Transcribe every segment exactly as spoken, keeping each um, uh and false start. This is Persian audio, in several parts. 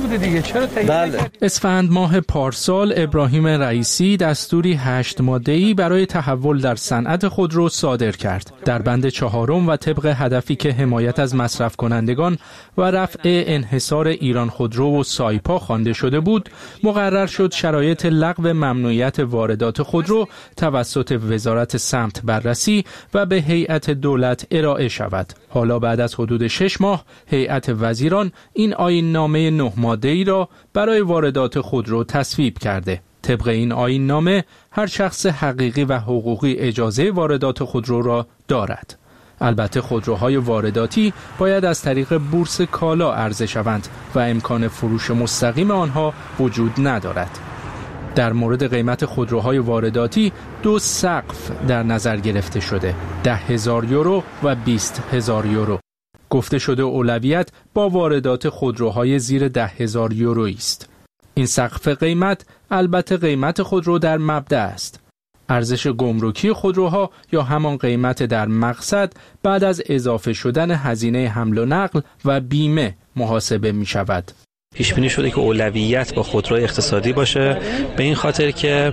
بوده دیگه، چرا تایید نکردید؟ اسفند ماه پارسال ابراهیم رئیسی دستوری هشت ماده‌ای برای تحول در صنعت خودرو صادر کرد. در بند چهارم و طبق هدفی که حمایت از مصرف کنندگان و رفع انحصار ایران خودرو و سایپا خوانده شده بود، مقرر شد شرایط لغو ممنوعیت واردات خودرو توسط وزارت سمت بررسی و به هیئت دولت ارائه شود. حالا بعد از حدود شش ماه هیئت وزیران این آیین نامه نه ماده‌ای را برای واردات خودرو تصویب کرده. طبق این آیین نامه هر شخص حقیقی و حقوقی اجازه واردات خودرو را دارد. البته خودروهای وارداتی باید از طریق بورس کالا عرضه شوند و امکان فروش مستقیم آنها وجود ندارد. در مورد قیمت خودروهای وارداتی دو سقف در نظر گرفته شده، ده هزار یورو و بیست هزار یورو. گفته شده اولویت با واردات خودروهای زیر ده هزار یورویی است. این سقف قیمت البته قیمت خودرو در مبدأ است. ارزش گمرکی خودروها یا همان قیمت در مقصد بعد از اضافه شدن هزینه حمل و نقل و بیمه محاسبه می شود. پیش بینی شده که اولویت با خودروی اقتصادی باشه، به این خاطر که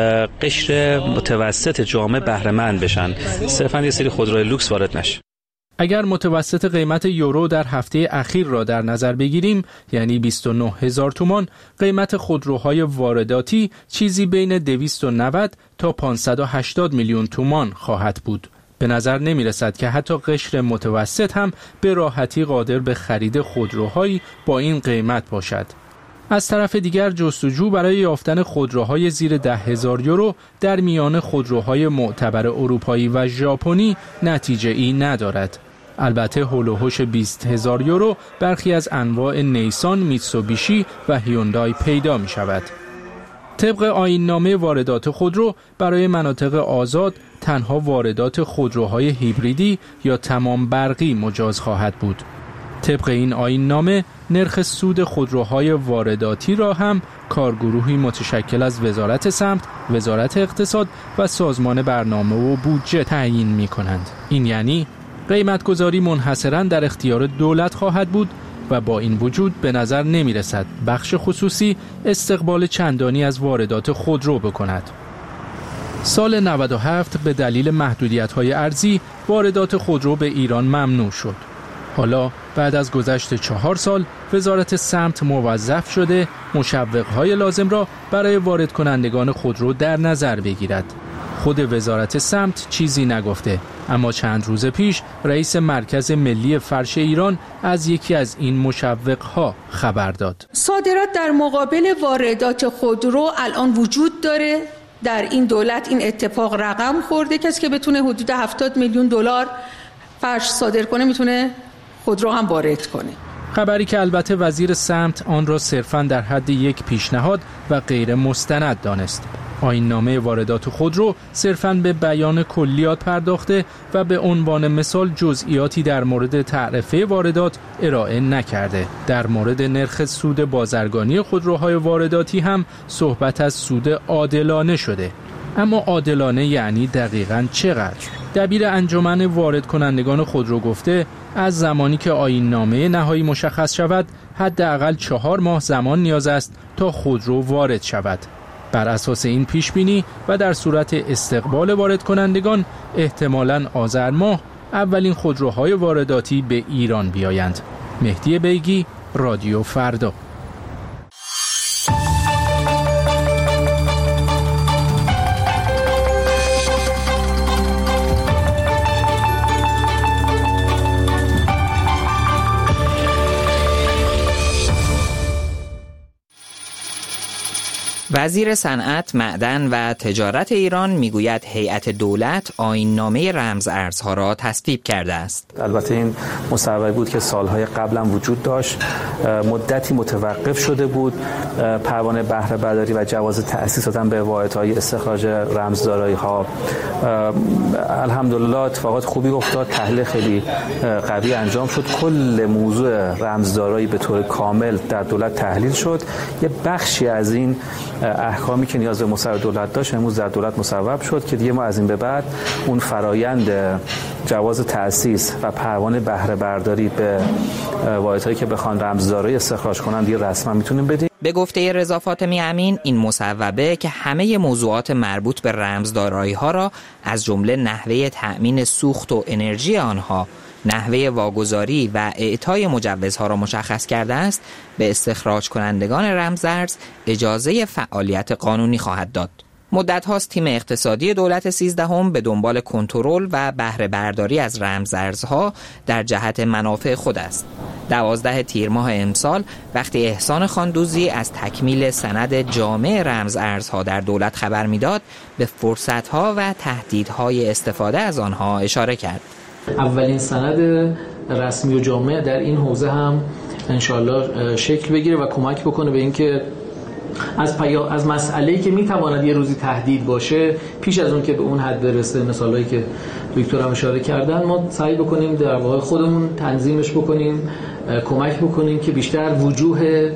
قشر متوسط جامعه بهره مند بشن، صرفاً یه سری خودروی لوکس وارد نشه. اگر متوسط قیمت یورو در هفته اخیر را در نظر بگیریم، یعنی بیست و نه هزار تومان، قیمت خودروهای وارداتی چیزی بین دویست و نود تا پانصد و هشتاد میلیون تومان خواهد بود. به نظر نمی رسد که حتی قشر متوسط هم به راحتی قادر به خرید خودروهایی با این قیمت باشد. از طرف دیگر جستجو برای یافتن خودروهای زیر ده هزار یورو در میان خودروهای معتبر اروپایی و ژاپنی نتیجه ای ندارد. البته هول و هوش بیست هزار یورو برخی از انواع نیسان، میتسوبیشی و هیوندای پیدا می شود. طبق آیین نامه واردات خودرو برای مناطق آزاد تنها واردات خودروهای هیبریدی یا تمام برقی مجاز خواهد بود. طبق این آیین نامه نرخ سود خودروهای وارداتی را هم کارگروهی متشکل از وزارت سمت، وزارت اقتصاد و سازمان برنامه و بودجه تعیین می کنند. این یعنی قیمتگذاری منحصراً در اختیار دولت خواهد بود و با این وجود به نظر نمی رسد بخش خصوصی استقبال چندانی از واردات خودرو بکند. سال نود و هفت به دلیل محدودیت‌های ارزی واردات خودرو به ایران ممنوع شد. حالا بعد از گذشت چهار سال وزارت سمت موظف شده مشوق‌های لازم را برای وارد کنندگان خودرو در نظر بگیرد. خود وزارت سمت چیزی نگفته، اما چند روز پیش رئیس مرکز ملی فرش ایران از یکی از این مشوق‌ها خبر داد. صادرات در مقابل واردات خودرو الان وجود داره. در این دولت این اتفاق رقم خورده، کسی که بتونه حدود هفتاد میلیون دلار فرش صادر کنه میتونه خودرو هم وارد کنه. خبری که البته وزیر سمت آن را صرفاً در حد یک پیشنهاد و غیر مستند دانست. آیین نامه واردات خودرو صرفاً به بیان کلیات پرداخته و به عنوان مثال جزئیاتی در مورد تعرفه واردات ارائه نکرده. در مورد نرخ سود بازرگانی خودروهای وارداتی هم صحبت از سود عادلانه شده. اما عادلانه یعنی دقیقاً چقدر؟ دبیر انجمن وارد کنندگان خودرو گفته از زمانی که آیین نامه نهایی مشخص شود حداقل چهار ماه زمان نیاز است تا خودرو وارد شود. بر اساس این پیش بینی و در صورت استقبال وارد کنندگان احتمالاً آذر ماه اولین خودروهای وارداتی به ایران بیایند. مهدی بیگی، رادیو فردا. وزیر صنعت، معدن و تجارت ایران میگوید هیئت دولت آیین‌نامه رمز ارزها را تصویب کرده است. البته این مصوبه بود که سالهای قبلا وجود داشت، مدتی متوقف شده بود. پروانه بهره برداری و جواز تأسیس دادن به واحدهای استخراج رمزدارایی‌ها. الحمدلله اتفاقات خوبی افتاد، تحلیل خیلی قوی انجام شد. کل موضوع رمزدارایی به طور کامل در دولت تحلیل شد. یه بخشی از این احکامی که نیاز به مصوب دولت داشت امروز در دولت مصوب شد که دیگه ما از این به بعد اون فرایند جواز تأسیس و پروانه بهره برداری به واحدهایی که بخوان رمزدارای استخراج کنن دیگه رسما میتونیم بدیم. به گفته رضا فاطمی امین، این مصوبه که همه موضوعات مربوط به رمزدارایی‌ها را از جمله نحوه تأمین سوخت و انرژی آنها، نحوه واگذاری و اعطای مجوزها را مشخص کرده است، به استخراج کنندگان رمزارز اجازه فعالیت قانونی خواهد داد. مدت هاست تیم اقتصادی دولت سیزدهم به دنبال کنترل و بهره برداری از رمزارزها در جهت منافع خود است. دوازده تیر ماه امسال وقتی احسان خاندوزی از تکمیل سند جامع رمزارزها در دولت خبر میداد، به فرصتها و تهدیدهای استفاده از آنها اشاره کرد. اولین سند رسمی و جامع در این حوزه هم انشالله شکل بگیره و کمک بکنه به اینکه از پیا... از مسئله‌ای که میتواند یه روزی تهدید باشه پیش از اون که به اون حد برسه، مثالایی که دکتر هم اشاره کردن، ما سعی بکنیم در واقع خودمون تنظیمش بکنیم، کمک بکنیم که بیشتر وجوه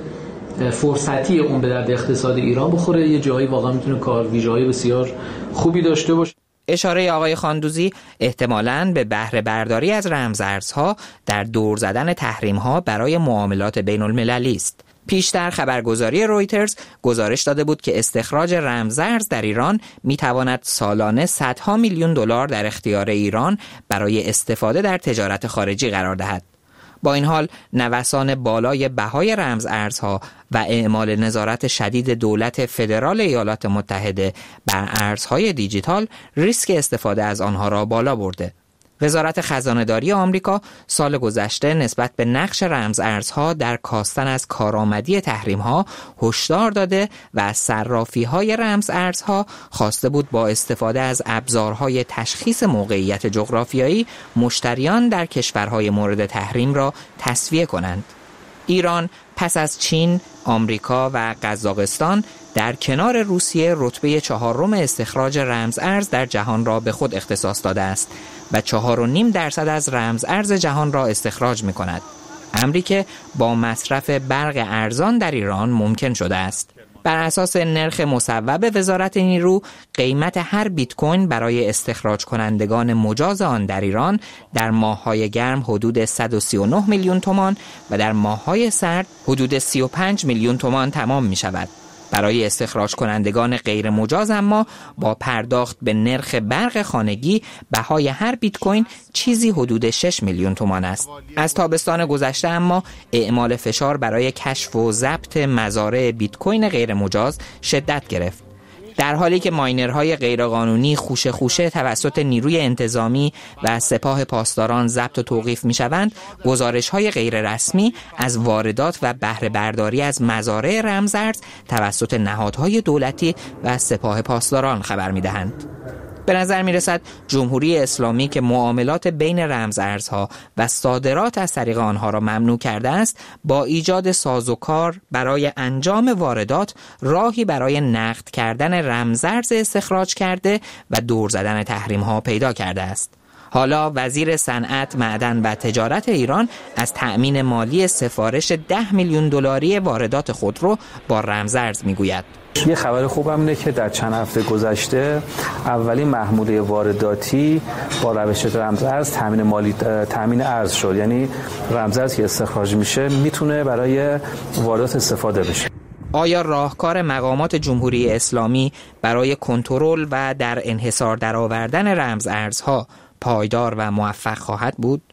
فرصتی اون به درد اقتصاد ایران بخوره. یه جایی واقعا میتونه کار ویژه‌های بسیار خوبی داشته باشه. اشاره آقای خاندوزی احتمالاً به بهره برداری از رمزارزها در دور زدن تحریم‌ها برای معاملات بین المللی است. پیشتر خبرگزاری رویترز گزارش داده بود که استخراج رمزارز در ایران میتواند سالانه صدها میلیون دلار در اختیار ایران برای استفاده در تجارت خارجی قرار دهد. با این حال نوسان بالای بهای رمزارزها و اعمال نظارت شدید دولت فدرال ایالات متحده بر ارزهای دیجیتال ریسک استفاده از آنها را بالا برده. وزارت خزانه‌داری آمریکا سال گذشته نسبت به نقش رمزارزها در کاستن از کارآمدی تحریم‌ها هشدار داده و از صرافی‌های رمزارزها خواسته بود با استفاده از ابزارهای تشخیص موقعیت جغرافیایی مشتریان در کشورهای مورد تحریم را تسویه کنند. ایران پس از چین، آمریکا و قزاقستان در کنار روسیه رتبه چهارم استخراج رمزارز در جهان را به خود اختصاص داده است و چهار و نیم درصد از رمزارز جهان را استخراج می کند. امری که با مصرف برق ارزان در ایران ممکن شده است. بر اساس نرخ مصوب وزارت نیرو، قیمت هر بیت کوین برای استخراج کنندگان مجاز آن در ایران در ماه‌های گرم حدود صد و سی و نه میلیون تومان و در ماه‌های سرد حدود سی و پنج میلیون تومان تمام می شود. برای استخراج کنندگان غیر مجاز اما با پرداخت به نرخ برق خانگی بهای هر بیت کوین چیزی حدود شش میلیون تومان است. از تابستان گذشته اما اعمال فشار برای کشف و ضبط مزارع بیت کوین غیر مجاز شدت گرفت. در حالی که ماینرهای غیرقانونی خوشه خوشه توسط نیروی انتظامی و سپاه پاسداران ضبط و توقیف می‌شوند، گزارش‌های غیر رسمی از واردات و بهره برداری از مزارع رمزارز توسط نهادهای دولتی و سپاه پاسداران خبر می‌دهند. به نظر می رسد جمهوری اسلامی که معاملات بین رمزارزها و صادرات از طریق آنها را ممنوع کرده است، با ایجاد سازوکار برای انجام واردات راهی برای نقد کردن رمزارز استخراج کرده و دور زدن تحریم ها پیدا کرده است. حالا وزیر صنعت، معدن و تجارت ایران از تأمین مالی سفارش ده میلیون دلاری واردات خودرو با رمزارز میگوید. یه خبر خوبم اینه که در چند هفته گذشته اولین محموله وارداتی با روش رمزارز تامین مالی تامین ارز شد. یعنی رمزارز که استخراج میشه میتونه برای واردات استفاده بشه. آیا راهکار مقامات جمهوری اسلامی برای کنترل و در انحصار درآوردن رمزارزها پایدار و موفق خواهد بود؟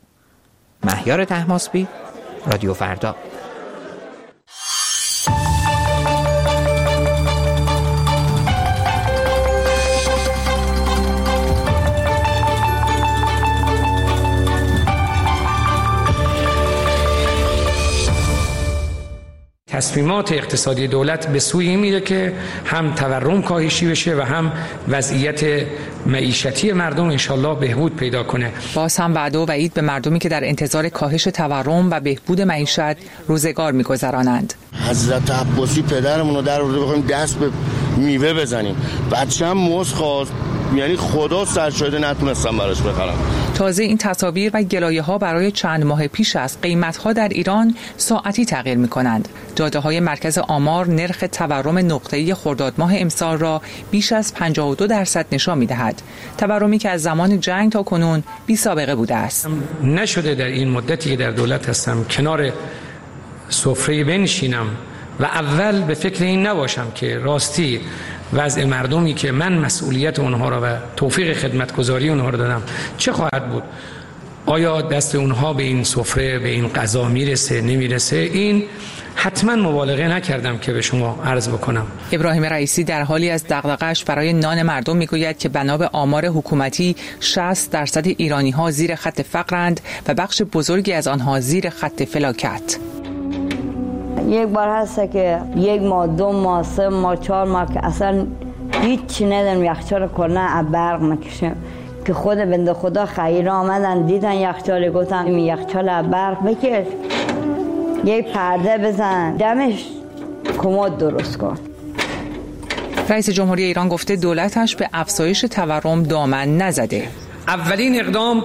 مهیار طهماسبی، رادیو فردا. تصمیمات اقتصادی دولت به سوی این میره که هم تورم کاهشی بشه و هم وضعیت معیشتی مردم انشالله بهبود پیدا کنه. باز هم وعده و وعید به مردمی که در انتظار کاهش تورم و بهبود معیشت روزگار می‌گذرانند. حضرت عباسی پدرمون رو در آورده بخوایم دست به میوه بزنیم. بچه‌م موز خواست، یعنی خدا سرشاهده نتونستم براش بخرم. تازه این تصاویر و گلایه‌ها برای چند ماه پیش است. قیمت‌ها در ایران ساعتی تغییر می‌کنند. داده‌های مرکز آمار نرخ تورم نقطه‌ای خرداد ماه امسال را بیش از پنجاه و دو درصد نشان می‌دهد. تورمی که از زمان جنگ تا کنون بی سابقه بوده است. نشده در این مدتی که در دولت هستم کنار سفره بنشینم و اول به فکر این نباشم که راستی وضع مردمی که من مسئولیت اونها را و توفیق خدمتگزاری اونها را دادم چه خواهد بود؟ آیا دست اونها به این سفره به این غذا میرسه نمیرسه؟ این حتما مبالغه نکردم که به شما عرض بکنم. ابراهیم رئیسی در حالی از دغدغه‌اش برای نان مردم میگوید که بنا به آمار حکومتی شصت درصد ایرانی‌ها زیر خط فقرند و بخش بزرگی از آنها زیر خط فلاکت. یک بار هست که یک ماه دو ماه سه ماه چهار ماه که اصلا هیچ ندارم یخچال کنه برق نکشم که خود بنده خدا خیره آمدن دیدن یخچال گفتن این یخچال برق بکش یک پرده بزن دمش کمد درست کن. رئیس جمهوری ایران گفته دولتش به افزایش تورم دامن نزده. اولین اقدام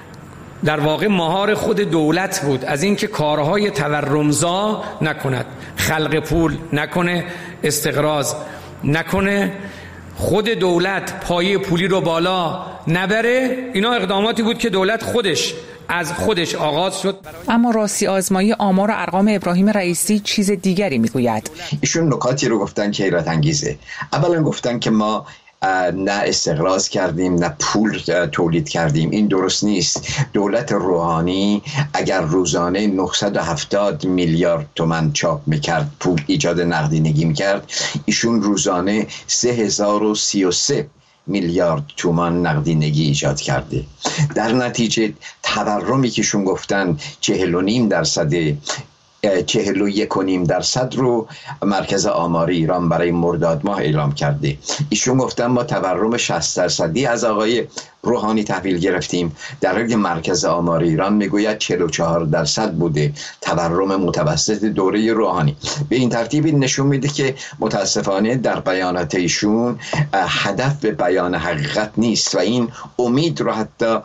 در واقع مهار خود دولت بود از اینکه کارهای تورمزا نکند، خلق پول نکنه، استقراض نکنه، خود دولت پایه پولی رو بالا نبره. اینا اقداماتی بود که دولت خودش از خودش آغاز شد. اما راستی آزمایی آمار و ارقام ابراهیم رئیسی چیز دیگری میگوید. ایشون نکاتی رو گفتن که حیرت انگیزه. اولا گفتن که ما نه استقراض کردیم نه پول تولید کردیم. این درست نیست. دولت روحانی اگر روزانه نهصد و هفتاد میلیارد تومان چاپ میکرد، پول ایجاد نقدینگی میکرد، ایشون روزانه سه هزار و سی و سه میلیارد تومان نقدینگی ایجاد کرده. در نتیجه تورمی که شون گفتن چهل و نیم درصده، چهل و یک و نیم درصد رو مرکز آمار ایران برای مرداد ماه اعلام کرده. ایشون گفتن ما تورم شصت درصدی از آقای روحانی تحویل گرفتیم، در حالی که مرکز آمار ایران میگوید چهل و چهار درصد بوده تورم متوسط دوره روحانی. به این ترتیب نشون میده که متاسفانه در بیانات ایشون هدف به بیان حقیقت نیست و این امید رو حتی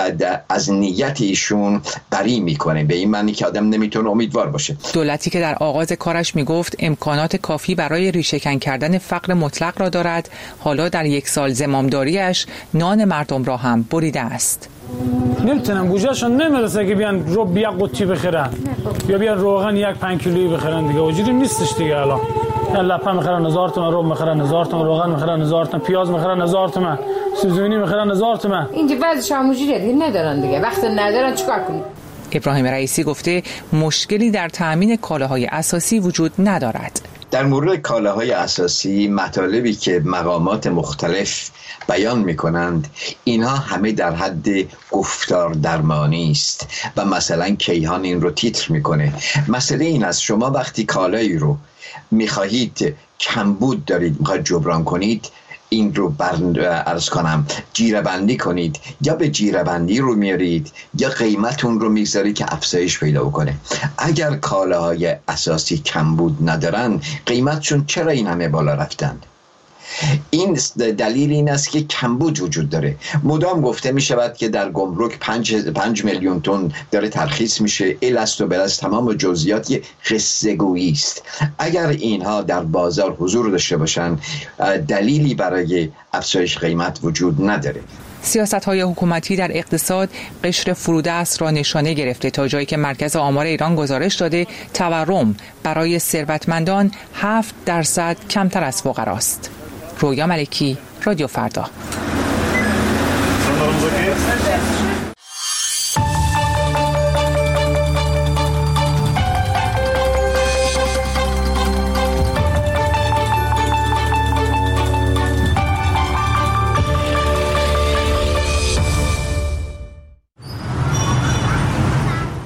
از نیت ایشون بری میکنه، به این معنی که آدم نمیتونه امیدوار باشه. دولتی که در آغاز کارش میگفت امکانات کافی برای ریشه‌کن کردن فقر مطلق را دارد، حالا در یک سال زمامداریش نان مردم را هم بریده است. نمیتونم گوشهشون نمیرسه که بیان رو بیا قوطی بخرن یا بیان روغن یک پنج کیلویی بخرن دیگه. وجودی نیستش دیگه. الان لپه میخرن هزار تومان، رو میخرن هزار تومان، روغن میخرن هزار تومان، پیاز میخرن هزار تومان، سوزونی میخرن هزار تومان. اینجا وضعش همونجوریه دیگه، ندارن دیگه. وقتی ندارن چیکار کنیم؟ ابراهیم رئیسی گفته مشکلی در تامین کالاهای اساسی وجود ندارد. در مورد کالاهای اساسی مطالبی که مقامات مختلف بیان می کنند اینها همه در حد گفتار درمانی است و مثلا کیهان این رو تیتر میکنه. مسئله این است شما وقتی کالایی رو میخواهید کمبود دارید میخواهید جبران کنید، این رو بر عرض کنم جیره بندی کنید، یا به جیره بندی رو میارید یا قیمتون رو میگذارید که افزایش پیدا کنه. اگر کالاهای اساسی کمبود ندارن قیمتشون چرا این همه بالا رفتن؟ این دلیل این است که کمبود وجود داره. مدام گفته می شود که در گمرک پنج, پنج میلیون تن داره ترخیص میشه. الست و بلست تمام جزئیات قصه گویی است. اگر اینها در بازار حضور داشته باشن دلیلی برای افزایش قیمت وجود نداره. سیاست‌های حکومتی در اقتصاد قشر فرودست را نشانه گرفته تا جایی که مرکز آمار ایران گزارش داده تورم برای ثروتمندان هفت درصد کمتر از فقراست. رویا ملکی، رادیو فردا.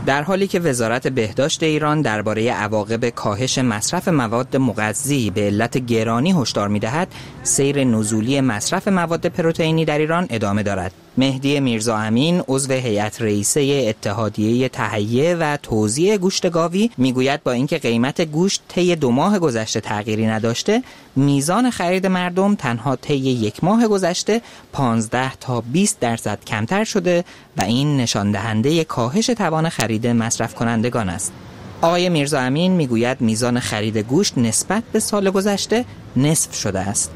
در حالی که وزارت بهداشت ایران درباره عواقب کاهش مصرف مواد مغذی به علت گرانی هشدار می‌دهد، سیر نزولی مصرف مواد پروتئینی در ایران ادامه دارد. مهدی میرزا امین، عضو هیئت رئیسه اتحادیه تهیه و توزیع گوشت گاوی، میگوید با اینکه قیمت گوشت طی دو ماه گذشته تغییری نداشته، میزان خرید مردم تنها طی یک ماه گذشته پانزده تا بیست درصد کمتر شده و این نشان دهنده کاهش توان خرید مصرف کنندگان است. آقای میرزا امین میگوید میزان خرید گوشت نسبت به سال گذشته نصف شده است.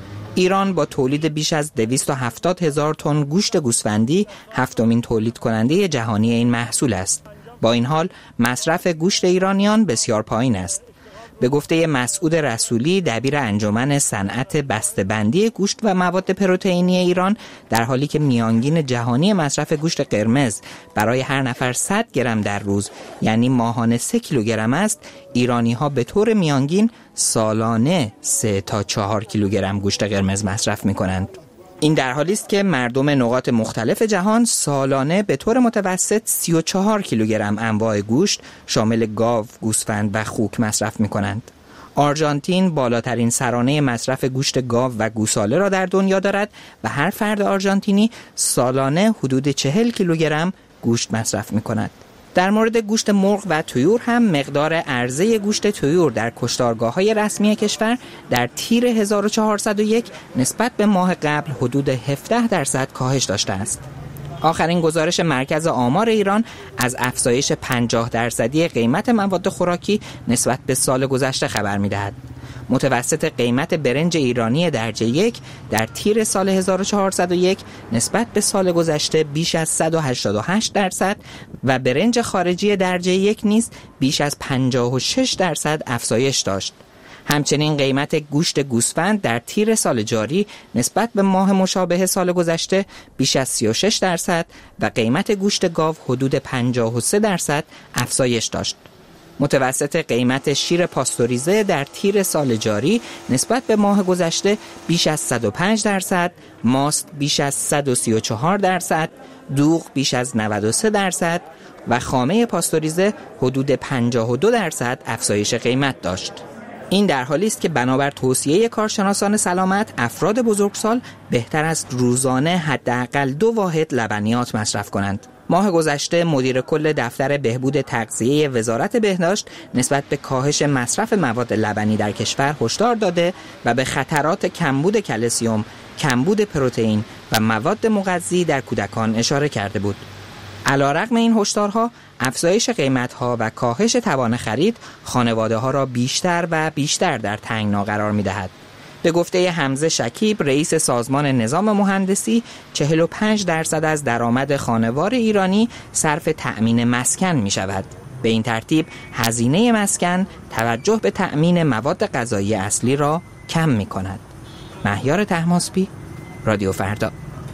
ایران با تولید بیش از دویست و هفتاد هزار تن گوشت گوسفندی هفتمین تولید کننده جهانی این محصول است. با این حال مصرف گوشت ایرانیان بسیار پایین است. به گفته مسعود رسولی، دبیر انجمن صنعت بسته‌بندی گوشت و مواد پروتئینی ایران، در حالی که میانگین جهانی مصرف گوشت قرمز برای هر نفر صد گرم در روز یعنی ماهانه سه کیلوگرم است، ایرانی‌ها به طور میانگین سالانه سه تا چهار کیلوگرم گوشت قرمز مصرف می‌کنند. این در حالی است که مردم نقاط مختلف جهان سالانه به طور متوسط سی و چهار کیلوگرم انواع گوشت شامل گاو، گوسفند و خوک مصرف می‌کنند. آرژانتین بالاترین سرانه مصرف گوشت گاو و گوساله را در دنیا دارد و هر فرد آرژانتینی سالانه حدود چهل کیلوگرم گوشت مصرف می‌کند. در مورد گوشت مرغ و طیور هم مقدار عرضه گوشت طیور در کشتارگاه‌های رسمی کشور در تیر هزار و چهارصد و یک نسبت به ماه قبل حدود هفده درصد کاهش داشته است. آخرین گزارش مرکز آمار ایران از افزایش پنجاه درصدی قیمت مواد خوراکی نسبت به سال گذشته خبر می‌دهد. متوسط قیمت برنج ایرانی درجه یک در تیر سال هزار و چهارصد و یک نسبت به سال گذشته بیش از صد و هشتاد و هشت درصد و برنج خارجی درجه یک نیز بیش از پنجاه و شش درصد افزایش داشت. همچنین قیمت گوشت گوسفند در تیر سال جاری نسبت به ماه مشابه سال گذشته بیش از سی و شش درصد و قیمت گوشت گاو حدود پنجاه و سه درصد افزایش داشت. متوسط قیمت شیر پاستوریزه در تیر سال جاری نسبت به ماه گذشته بیش از صد و پنج درصد، ماست بیش از صد و سی و چهار درصد، دوغ بیش از نود و سه درصد و خامه پاستوریزه حدود پنجاه و دو درصد افزایش قیمت داشت. این در حالی است که بنابر توصیه کارشناسان سلامت، افراد بزرگسال بهتر است روزانه حداقل دو واحد لبنیات مصرف کنند. ماه گذشته مدیر کل دفتر بهبود تغذیه وزارت بهداشت نسبت به کاهش مصرف مواد لبنی در کشور هشدار داده و به خطرات کمبود کلسیم، کمبود پروتئین و مواد مغذی در کودکان اشاره کرده بود. علیرغم این هشدارها، افزایش قیمت‌ها و کاهش توان خرید خانواده‌ها را بیشتر و بیشتر در تنگنا قرار می‌دهد. به گفته حمزه شکیب، رئیس سازمان نظام مهندسی، چهل و پنج درصد از درآمد خانوار ایرانی صرف تأمین مسکن می شود. به این ترتیب هزینه مسکن توجه به تأمین مواد غذایی اصلی را کم می کند. مهیار طهماسبی، رادیو فردا.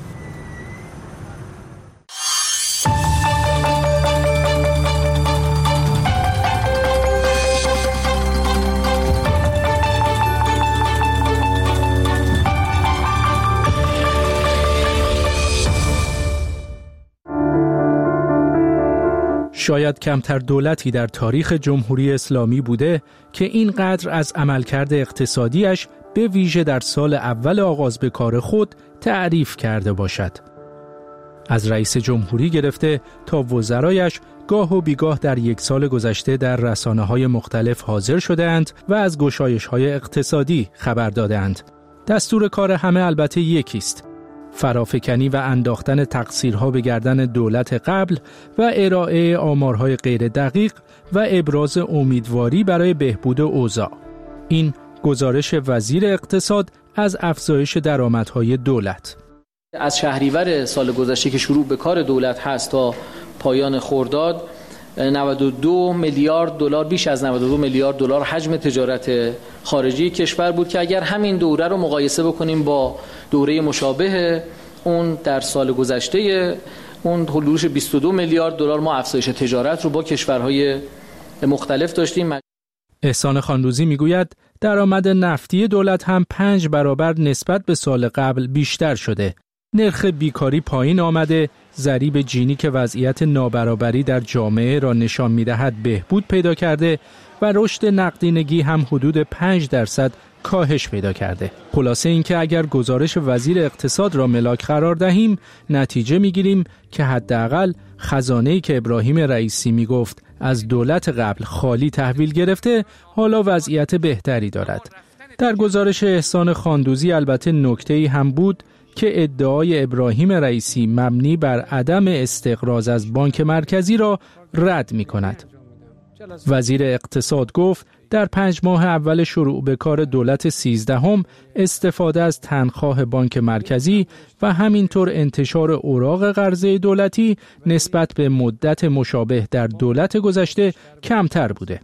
شاید کمتر دولتی در تاریخ جمهوری اسلامی بوده که اینقدر از عملکرد اقتصادیش به ویژه در سال اول آغاز به کار خود تعریف کرده باشد. از رئیس جمهوری گرفته تا وزرایش گاه و بیگاه در یک سال گذشته در رسانه‌های مختلف حاضر شده‌اند و از گشایش‌های اقتصادی خبر داده‌اند. دستور کار همه البته یکیست: فرافکنی و انداختن تقصیرها به گردن دولت قبل و ارائه آمارهای غیر دقیق و ابراز امیدواری برای بهبود اوضاع. این گزارش وزیر اقتصاد از افزایش درآمدهای دولت. از شهریور سال گذشته که شروع به کار دولت هست تا پایان خرداد، نود و دو میلیارد دلار، بیش از نود و دو میلیارد دلار حجم تجارت خارجی کشور بود که اگر همین دوره رو مقایسه بکنیم با دوره مشابه اون در سال گذشته، اون حدود بیست و دو میلیارد دلار ما افزایش تجارت رو با کشورهای مختلف داشتیم. احسان خاندوزی میگوید درآمد نفتی دولت هم پنج برابر نسبت به سال قبل بیشتر شده. نرخ بیکاری پایین آمده، ضریب جینی که وضعیت نابرابری در جامعه را نشان می‌دهد بهبود پیدا کرده و رشد نقدینگی هم حدود پنج درصد کاهش پیدا کرده. خلاصه اینکه اگر گزارش وزیر اقتصاد را ملاک قرار دهیم، نتیجه می‌گیریم که حداقل خزانه‌ای که ابراهیم رئیسی می‌گفت از دولت قبل خالی تحویل گرفته، حالا وضعیت بهتری دارد. در گزارش احسان خاندوزی البته نکته‌ای هم بود که ادعای ابراهیم رئیسی مبنی بر عدم استقراض از بانک مرکزی را رد می‌کند. وزیر اقتصاد گفت در پنج ماه اول شروع به کار دولت سیزدهم استفاده از تنخواه بانک مرکزی و همینطور انتشار اوراق قرضه دولتی نسبت به مدت مشابه در دولت گذشته کمتر بوده.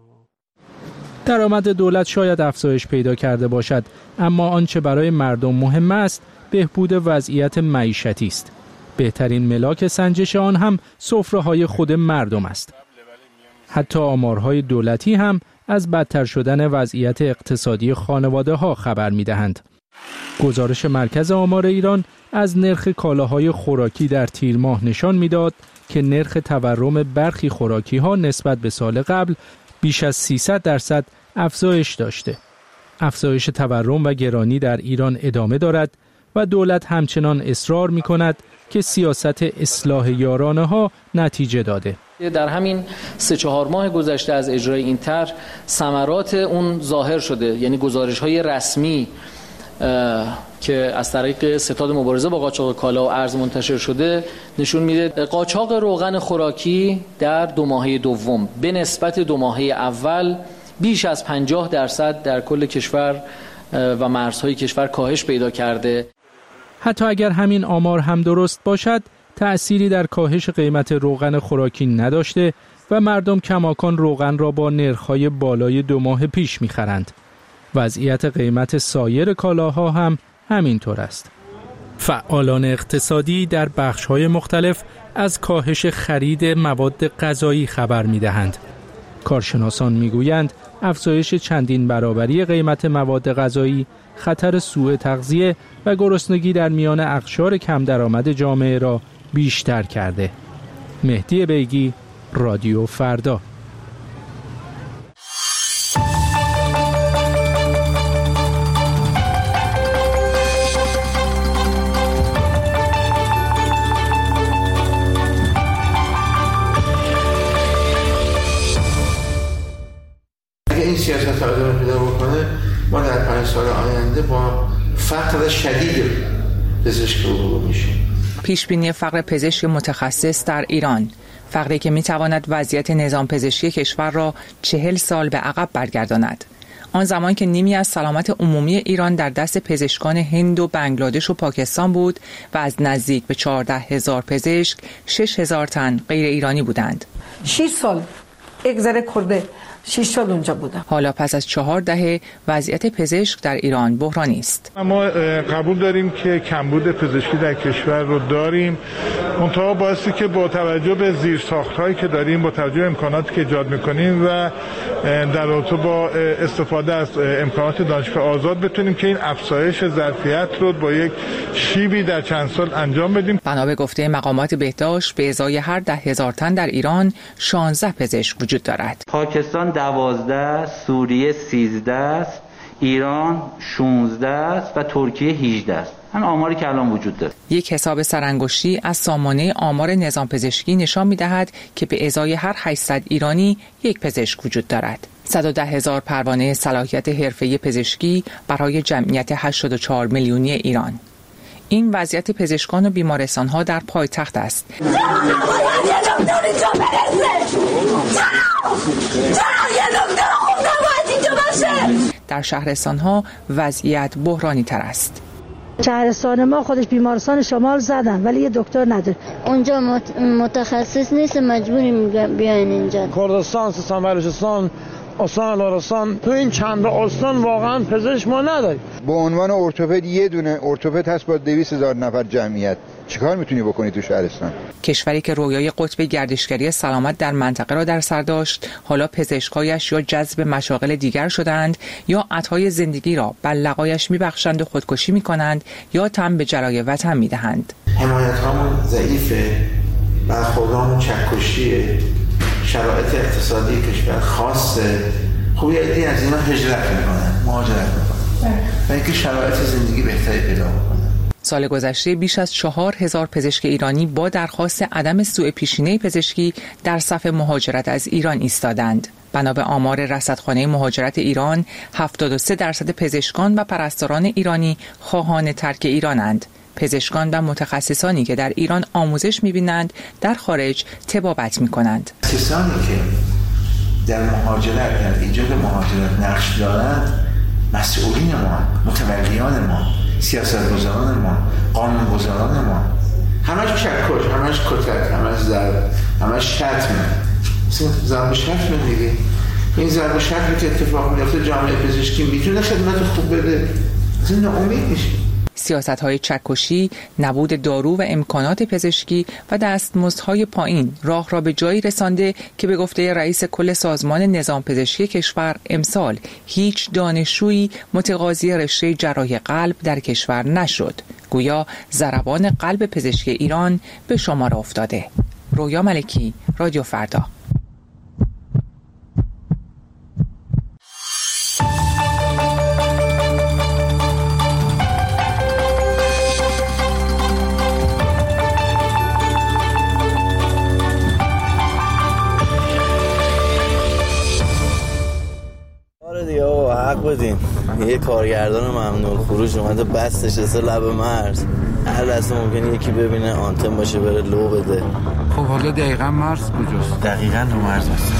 درآمد دولت شاید افزایش پیدا کرده باشد، اما آنچه برای مردم مهم است بهبود وضعیت معیشتی است. بهترین ملاک سنجش آن هم سفره‌های خود مردم است. حتی آمارهای دولتی هم از بدتر شدن وضعیت اقتصادی خانواده‌ها خبر می‌دهند. گزارش مرکز آمار ایران از نرخ کالاهای خوراکی در تیر ماه نشان می‌داد که نرخ تورم برخی خوراکی‌ها نسبت به سال قبل بیش از سیصد درصد افزایش داشته. افزایش تورم و گرانی در ایران ادامه دارد و دولت همچنان اصرار می‌کند که سیاست اصلاح یارانه ها نتیجه داده. در همین سه چهار ماه گذشته از اجرای این طرح ثمرات اون ظاهر شده، یعنی گزارش‌های رسمی که از طریق ستاد مبارزه با قاچاق کالا و ارز منتشر شده نشون میده قاچاق روغن خوراکی در دو ماهه دوم به نسبت دو ماهه اول بیش از پنجاه درصد در کل کشور و مرزهای کشور کاهش پیدا کرده. حتی اگر همین آمار هم درست باشد، تأثیری در کاهش قیمت روغن خوراکی نداشته و مردم کماکان روغن را با نرخ‌های بالای دو ماه پیش می‌خرند. وضعیت قیمت سایر کالاها هم همینطور است. فعالان اقتصادی در بخش‌های مختلف از کاهش خرید مواد غذایی خبر می‌دهند. کارشناسان می‌گویند افزایش چندین برابری قیمت مواد غذایی خطر سوء تغذیه و گرسنگی در میان اقشار کم درآمد جامعه را بیشتر کرده. مهدی بیگی، رادیو فردا. اگه این سیاست ادامه پیدا بکنه، ما در پنج سال آینده با فقر شدید پزشک روبرو میشیم. پیشبینی فقر پزشک متخصص در ایران، فقری که میتواند وضعیت نظام پزشکی کشور را چهل سال به عقب برگرداند. آن زمان که نیمی از سلامت عمومی ایران در دست پزشکان هند و بنگلادش و پاکستان بود و از نزدیک به چهارده هزار پزشک شش هزار تن غیر ایرانی بودند. شش سال اگذره کرده، شش سال اونجا بودم. حالا پس از چهار دهه وضعیت پزشک در ایران بحرانی است. ما قبول داریم که کمبود پزشکی در کشور رو داریم، منتها بایستی که با توجه به زیرساخت‌هایی که داریم، با توجه به امکاناتی که ایجاد می‌کنیم و در رابطه با استفاده از امکانات دانشگاه آزاد بتونیم که این افزایش ظرفیت رو با یک شیبی در چند سال انجام بدیم. بنا به گفته مقامات بهداشت به ازای هر ده هزار تن در ایران شانزده پزشک وجود دارد. پاکستان دوازده، سوریه سیزده است، ایران شانزده است و ترکیه هجده است. همین آماری که الان وجود داره. یک حساب سرانگشتی از سامانه آمار نظام پزشکی نشان می‌دهد که به ازای هر هشتصد ایرانی یک پزشک وجود دارد. صد و ده هزار پروانه صلاحیت حرفه‌ای پزشکی برای جمعیت هشتاد و چهار میلیونی ایران. این وضعیت پزشکان و بیمارستان‌ها در پایتخت است. در شهرستان‌ها وضعیت بحرانی تر است. شهرستان ما خودش بیمارستان شمال زدن ولی یه دکتر نداره. اونجا متخصص نیست، مجبوریم بیاین اینجا. کردستان، سیستان بلوچستان استان لرستان تو این چند استان واقعا پزشک ما نداریم. به عنوان ارتوپد یه دونه ارتوپد هست با دویست هزار نفر جمعیت، چیکار میتونی بکنی تو شهرستان؟ کشوری که رویای قطب گردشگری سلامت در منطقه را در سر داشت، حالا پزشکایش یا جذب مشاغل دیگر شدند یا عطای زندگی را بر لقایش میبخشند و خودکشی میکنند یا تن به جلای وطن میدهند. حمایت هامون ضعیفه، برخوردامون چکشیه، شرایط اقتصادی کشور خاصه. خوبی عدی از اینا هجرت میکنن، مهاجرت میکنن و اینکه شرایط زندگی بهتری پیدا کنن. سال گذشته بیش از چهار هزار پزشک ایرانی با درخواست عدم سوء پیشینه پزشکی در صف مهاجرت از ایران ایستادند. بنا به آمار رصدخانه مهاجرت ایران، هفتاد و سه درصد پزشکان و پرستاران ایرانی خواهان ترک ایرانند. پزشکان و متخصصانی که در ایران آموزش می‌بینند در خارج طبابت می‌کنند. کسانی که در مهاجرت در ایجاد مهاجرت نقش دارند مسئولین ما، متولیان ما، سیاستگزاران ما، قانونگذاران ما، همش چکش، همش کتک، همش ضرب، همش شتم. ضرب و شتم دیگه. این ضرب و شتمی که اتفاق میفته جامعه پزشکی میتونه خدمت خوب بده، اصلا ناامید میشه. سیاست‌های چکشی، نبود دارو و امکانات پزشکی و دستمزدهای پایین راه را به جایی رسانده که به گفته رئیس کل سازمان نظام پزشکی کشور امسال هیچ دانشجویی متقاضی رشته جراحی قلب در کشور نشد. گویا ضربان قلب پزشکی ایران به شمار افتاده. رویا ملکی، رادیو فردا. حق بدین، یه کارگردان ممنوع خروج اومده بس نشسته لب مرز، هر لحظه ممکنه یکی ببینه آنتن باشه بره لو بده. خب حالا دقیقا مرز کجاست؟ دقیقا رو مرز هست.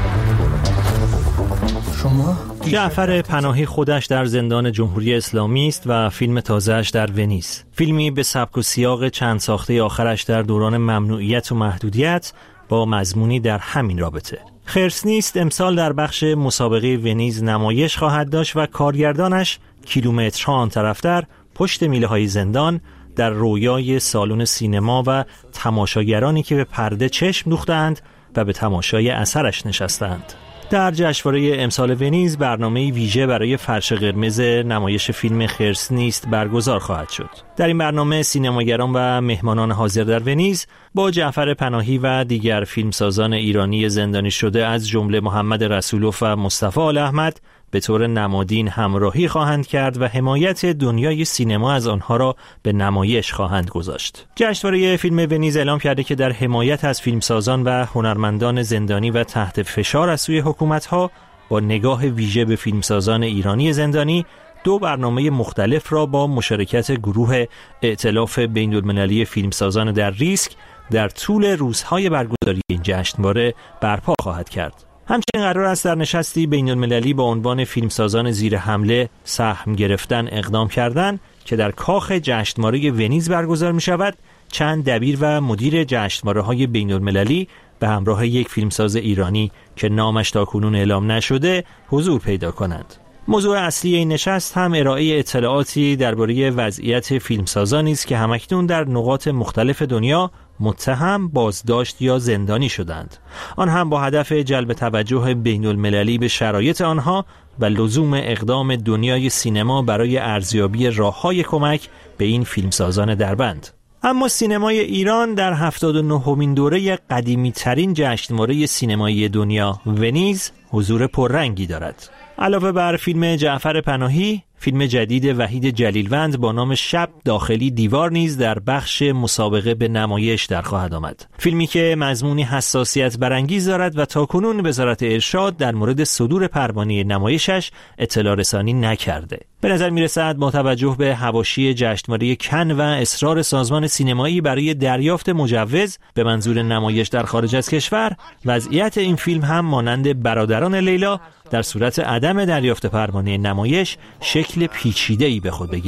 شما؟ جعفر پناهی خودش در زندان جمهوری اسلامی است و فیلم تازه‌اش در ونیز. فیلمی به سبک و سیاق چند ساخته آخرش در دوران ممنوعیت و محدودیت با مضمونی در همین رابطه. خرس نیست امسال در بخش مسابقه ونیز نمایش خواهد داشت و کارگردانش کیلومترها آن طرفتر پشت میله های زندان در رویای سالن سینما و تماشاگرانی که به پرده چشم دوختند و به تماشای اثرش نشستند. در جشنواره امسال ونیز برنامه ویژه برای فرش قرمز نمایش فیلم خرس نیست برگزار خواهد شد. در این برنامه سینماگران و مهمانان حاضر در ونیز با جعفر پناهی و دیگر فیلمسازان ایرانی زندانی شده از جمله محمد رسولوف و مصطفی آل احمد به طور نمادین همراهی خواهند کرد و حمایت دنیای سینما از آنها را به نمایش خواهند گذاشت. جشنواره فیلم ونیز اعلام کرده که در حمایت از فیلمسازان و هنرمندان زندانی و تحت فشار از سوی حکومت‌ها با نگاه ویژه به فیلمسازان ایرانی زندانی دو برنامه مختلف را با مشارکت گروه ائتلاف بین‌المللی فیلمسازان در ریسک در طول روزهای برگزاری این جشنواره برپا خواهد کرد. همچنین قرار است در نشستی بین‌المللی با عنوان فیلمسازان زیر حمله سهم گرفتن اقدام کردن که در کاخ جشنواره ونیز برگزار می شود چند دبیر و مدیر جشنواره‌های بین‌المللی به همراه یک فیلمساز ایرانی که نامش تاکنون اعلام نشده حضور پیدا کنند. موضوع اصلی این نشست هم ارائه اطلاعاتی درباره وضعیت فیلمسازانی است که همکنون در نقاط مختلف دنیا متهم، بازداشت یا زندانی شدند. آن هم با هدف جلب توجه بین‌المللی به شرایط آنها و لزوم اقدام دنیای سینما برای ارزیابی راه‌های کمک به این فیلمسازان دربند. اما سینمای ایران در هفتاد و نهمین دوره قدیمی ترین جشنواره سینمایی دنیا ونیز حضور پررنگی دارد. علاوه بر فیلم جعفر پناهی، فیلم جدید وحید جلیلوند با نام شب داخلی دیوار نیز در بخش مسابقه به نمایش در خواهد آمد. فیلمی که مضمونی حساسیت برانگیز دارد و تاکنون وزارت ارشاد در مورد صدور پروانه نمایشش اطلاع رسانی نکرده. به نظر میرسد با توجه به حواشی جشنواره کن و اصرار سازمان سینمایی برای دریافت مجوز به منظور نمایش در خارج از کشور، وضعیت این فیلم هم مانند برادران لیلا در صورت عدم دریافت پروانه نمایش شکل پیچیده‌ای به خود بگیرد.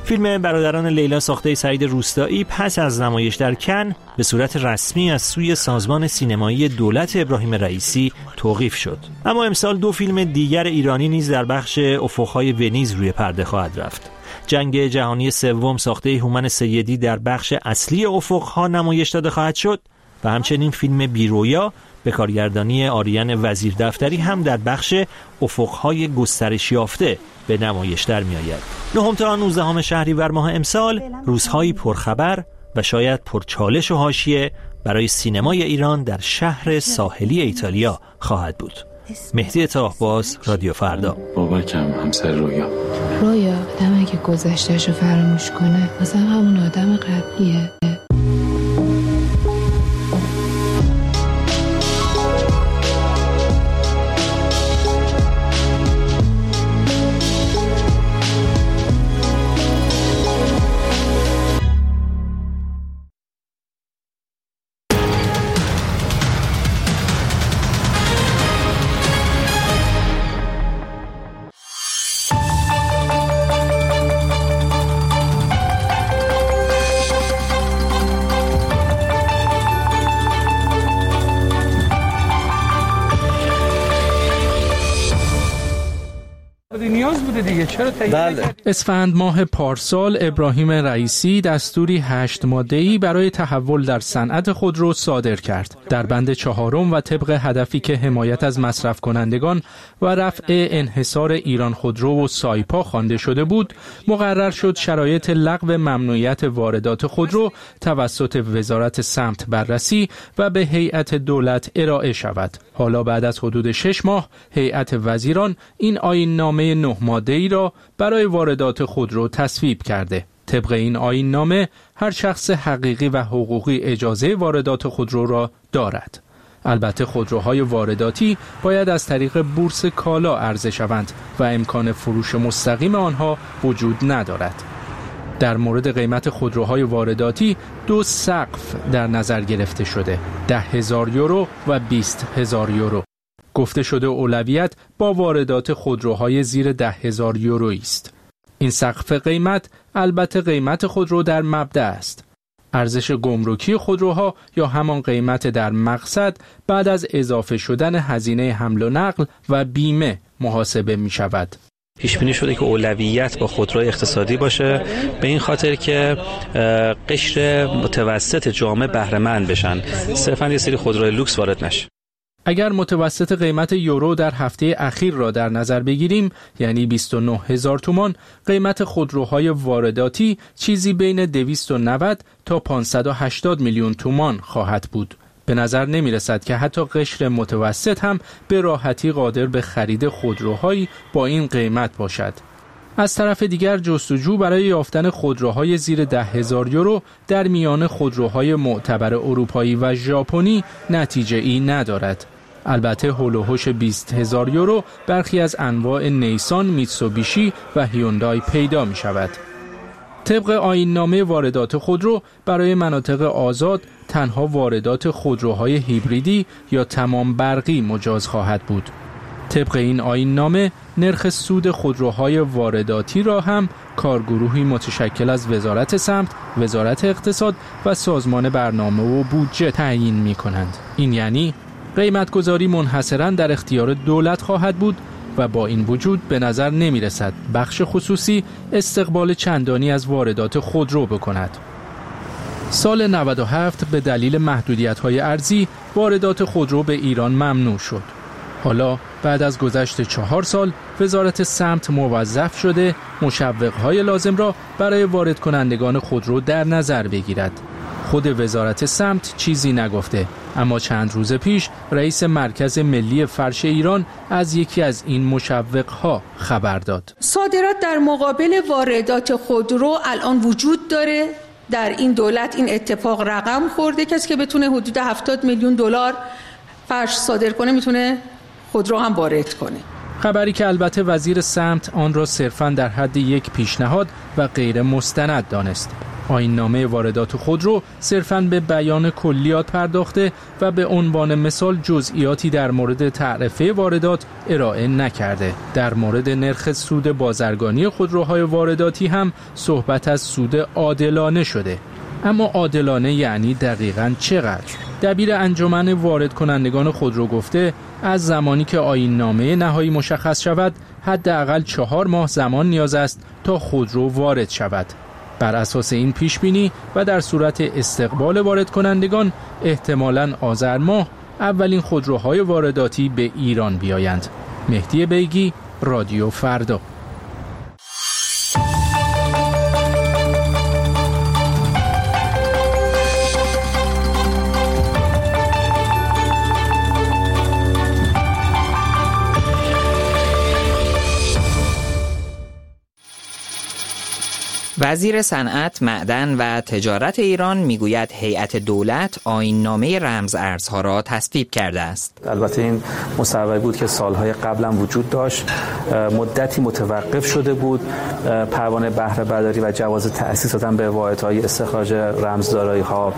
فیلم برادران لیلا ساخته سعید روستایی پس از نمایش در کن به صورت رسمی از سوی سازمان سینمایی دولت ابراهیم رئیسی توقیف شد. اما امسال دو فیلم دیگر ایرانی نیز در بخش افق‌های ونیز روی پرده خواهد رفت. جنگ جهانی سوم ساخته هومن سیدی در بخش اصلی افق‌ها نمایش داده خواهد شد و همچنین فیلم بیرویا به کارگردانی آریان وزیر دفتری هم در بخش افق‌های گسترش یافته به نمایش در می‌آید. نهم تا نوزدهم شهریور ماه امسال روزهایی پرخبر و شاید پرچالش و حاشیه برای سینمای ایران در شهر ساحلی ایتالیا خواهد بود. مهدی طاهباز، رادیو فردا. بابکم همسر رویا. رویا آدم اگه گذشته‌شو فراموش کنه مثلا همون آدم قبلیه. اسفند ماه پارسال ابراهیم رئیسی دستوری هشت ماده‌ای برای تحول در صنعت خودرو صادر کرد. در بند چهارم و طبق هدفی که حمایت از مصرف کنندگان و رفع انحصار ایران خودرو و سایپا خوانده شده بود، مقرر شد شرایط لغو ممنوعیت واردات خودرو توسط وزارت سمت بررسی و به هیئت دولت ارائه شود. حالا بعد از حدود شش ماه هیئت وزیران این آیین نامه نه ماده‌ای را برای واردات خودرو تصویب کرده. طبق این آیین نامه هر شخص حقیقی و حقوقی اجازه واردات خودرو را دارد. البته خودروهای وارداتی باید از طریق بورس کالا عرضه شوند و امکان فروش مستقیم آنها وجود ندارد. در مورد قیمت خودروهای وارداتی دو سقف در نظر گرفته شده، ده هزار یورو و بیست هزار یورو. گفته شده اولویت با واردات خودروهای زیر ده هزار یورویی است. این سقف قیمت البته قیمت خودرو در مبدأ است. ارزش گمرکی خودروها یا همان قیمت در مقصد بعد از اضافه شدن هزینه حمل و نقل و بیمه محاسبه می شود. پیش بینی شده که اولویت با خودروی اقتصادی باشه، به این خاطر که قشر متوسط جامعه بهره مند بشن، صرفاً یه سری خودروی لوکس وارد نشه. اگر متوسط قیمت یورو در هفته اخیر را در نظر بگیریم، یعنی بیست و نه هزار تومان، قیمت خودروهای وارداتی چیزی بین دویست و نود تا پانصد و هشتاد میلیون تومان خواهد بود. به نظر نمی رسد که حتی قشر متوسط هم به راحتی قادر به خرید خودروهایی با این قیمت باشد. از طرف دیگر جستجو برای یافتن خودروهای زیر ده هزار یورو در میان خودروهای معتبر اروپایی و ژاپنی نتیجه ای ندارد. البته هول و هوش بیست هزار یورو برخی از انواع نیسان، میتسوبیشی و هیوندای پیدا می شود. طبق آیین‌نامه واردات خودرو برای مناطق آزاد تنها واردات خودروهای هیبریدی یا تمام برقی مجاز خواهد بود. طبق این آیین‌نامه نرخ سود خودروهای وارداتی را هم کارگروهی متشکل از وزارت سمت، وزارت اقتصاد و سازمان برنامه و بودجه تعیین می‌کنند. این یعنی قیمت‌گذاری منحصراً در اختیار دولت خواهد بود و با این وجود به نظر نمی رسد بخش خصوصی استقبال چندانی از واردات خودرو بکند. سال نود و هفت به دلیل محدودیت‌های ارزی واردات خودرو به ایران ممنوع شد. حالا بعد از گذشت چهار سال وزارت سمت موظف شده مشوق‌های لازم را برای وارد کنندگان خودرو در نظر بگیرد. خود وزارت سمت چیزی نگفته، اما چند روز پیش رئیس مرکز ملی فرش ایران از یکی از این مشوق‌ها خبر داد. صادرات در مقابل واردات خودرو الان وجود داره. در این دولت این اتفاق رقم خورده، کسی که بتونه حدود هفتاد میلیون دلار فرش صادر کنه میتونه خودرو هم وارد کنه. خبری که البته وزیر سمت آن را صرفاً در حد یک پیشنهاد و غیر مستند دانست. آیین‌نامه واردات خودرو صرفاً به بیان کلیات پرداخته و به عنوان مثال جزئیاتی در مورد تعرفه واردات ارائه نکرده. در مورد نرخ سود بازرگانی خودروهای وارداتی هم صحبت از سود عادلانه شده. اما عادلانه یعنی دقیقاً چقدر؟ دبیر انجمن وارد کنندگان خودرو گفته از زمانی که آیین‌نامه نهایی مشخص شود حداقل چهار ماه زمان نیاز است تا خودرو وارد شود. بر اساس این پیش بینی و در صورت استقبال وارد کنندگان احتمالاً آذر ماه اولین خودروهای وارداتی به ایران بیایند. مهدی بیگی، رادیو فردا. وزیر صنعت، معدن و تجارت ایران میگوید هیئت دولت آیین‌نامه رمز ارزها را تصویب کرده است. البته این مصوبه بود که سالهای قبلا وجود داشت، مدتی متوقف شده بود. پروانه بهره برداری و جواز تأسیس دادن به واحدهای استخراج رمزدارایی‌ها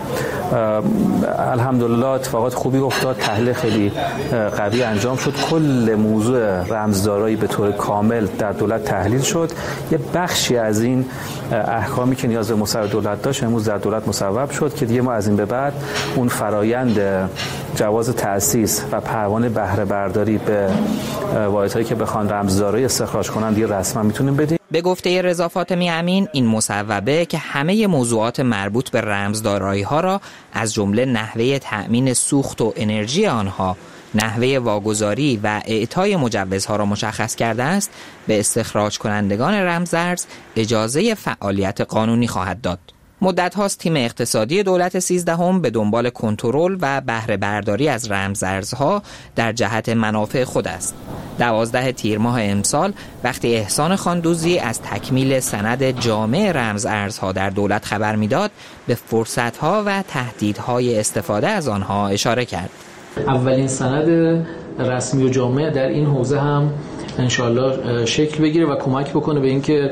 الحمدلله اتفاقات خوبی افتاد، تحلیل خیلی قوی انجام شد. کل موضوع رمزدارایی به طور کامل در دولت تحلیل شد. یه بخشی از این احکامی که نیاز به مصوب دولت داشت امروز در دولت مصوب شد که دیگه ما از این به بعد اون فرایند جواز تأسیس و پروانه بهره برداری به واحدهایی که بخوان رمزدارایی استخراج کنن دیگه رسما میتونیم بدیم. به گفته رضا فاطمی امین، این مصوبه که همه موضوعات مربوط به رمزدارایی‌ها را از جمله نحوه تأمین سوخت و انرژی آنها، نحوه واگذاری و اعطای مجوزها را مشخص کرده است، به استخراج کنندگان رمزارز اجازه فعالیت قانونی خواهد داد. مدت هاست تیم اقتصادی دولت سیزدهم به دنبال کنترل و بهره برداری از رمزارزها در جهت منافع خود است. دوازده تیر ماه امسال وقتی احسان خاندوزی از تکمیل سند جامع رمزارزها در دولت خبر میداد، به فرصتها و تهدیدهای استفاده از آنها اشاره کرد. اولین سند رسمی و جامع در این حوزه هم انشالله شکل بگیره و کمک بکنه به اینکه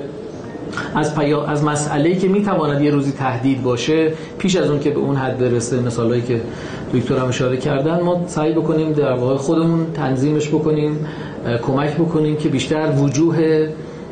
از پیا از مسئله‌ای که میتواند یه روزی تهدید باشه، پیش از اون که به اون حد برسه، مثالایی که دکتر هم اشاره کردن، ما سعی بکنیم در واقع خودمون تنظیمش بکنیم، کمک بکنیم که بیشتر وجوه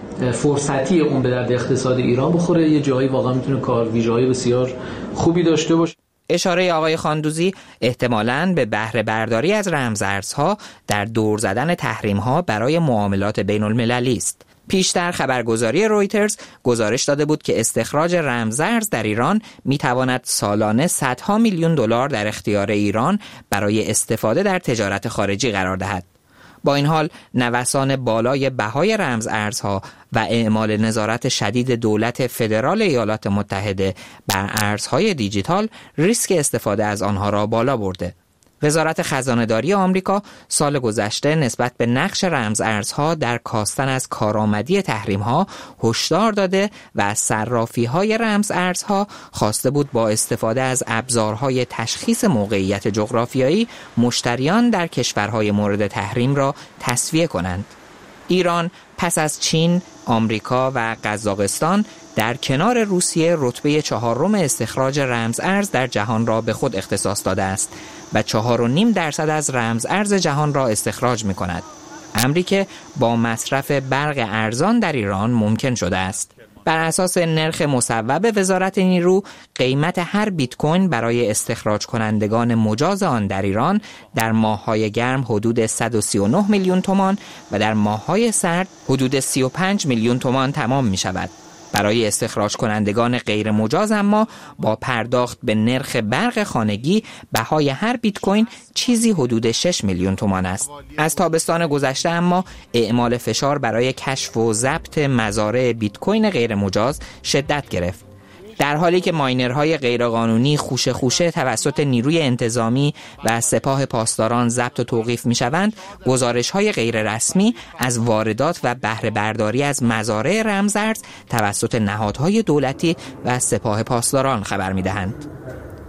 فرصتی اون به درد اقتصاد ایران بخوره. یه جایی واقعا میتونه کار ویژه‌های بسیار خوبی داشته باشه. اشاره آقای خاندوزی احتمالاً به بهره برداری از رمزارزها در دور زدن تحریم‌ها برای معاملات بین المللی است. پیشتر خبرگزاری رویترز گزارش داده بود که استخراج رمزارز در ایران میتواند سالانه صدها میلیون دلار در اختیار ایران برای استفاده در تجارت خارجی قرار دهد. با این حال نوسان بالای بهای رمزارزها و اعمال نظارت شدید دولت فدرال ایالات متحده بر ارزهای دیجیتال ریسک استفاده از آنها را بالا برده. وزارت خزانه‌داری آمریکا سال گذشته نسبت به نقش رمزارزها در کاستن از کارآمدی تحریم‌ها هشدار داده و از صرافی‌های رمزارزها خواسته بود با استفاده از ابزارهای تشخیص موقعیت جغرافیایی مشتریان در کشورهای مورد تحریم را تسویه کنند. ایران پس از چین، آمریکا و قزاقستان در کنار روسیه رتبه چهارم استخراج رمزارز در جهان را به خود اختصاص داده است و چهار و نیم درصد از رمزارز جهان را استخراج می کند. امری که با مصرف برق ارزان در ایران ممکن شده است. بر اساس نرخ مصوب وزارت نیرو، قیمت هر بیت کوین برای استخراج کنندگان مجاز آن در ایران در ماه‌های گرم حدود صد و سی و نه میلیون تومان و در ماه‌های سرد حدود سی و پنج میلیون تومان تمام می شود. برای استخراج کنندگان غیر مجاز اما با پرداخت به نرخ برق خانگی بهای هر بیت کوین چیزی حدود شش میلیون تومان است. از تابستان گذشته اما اعمال فشار برای کشف و ضبط مزارع بیت کوین غیر مجاز شدت گرفت. در حالی که ماینرهای غیرقانونی خوشه خوشه توسط نیروی انتظامی و سپاه پاسداران ضبط و توقیف می‌شوند، گزارش‌های غیر رسمی از واردات و بهره برداری از مزارع رمزارز توسط نهادهای دولتی و سپاه پاسداران خبر می‌دهند.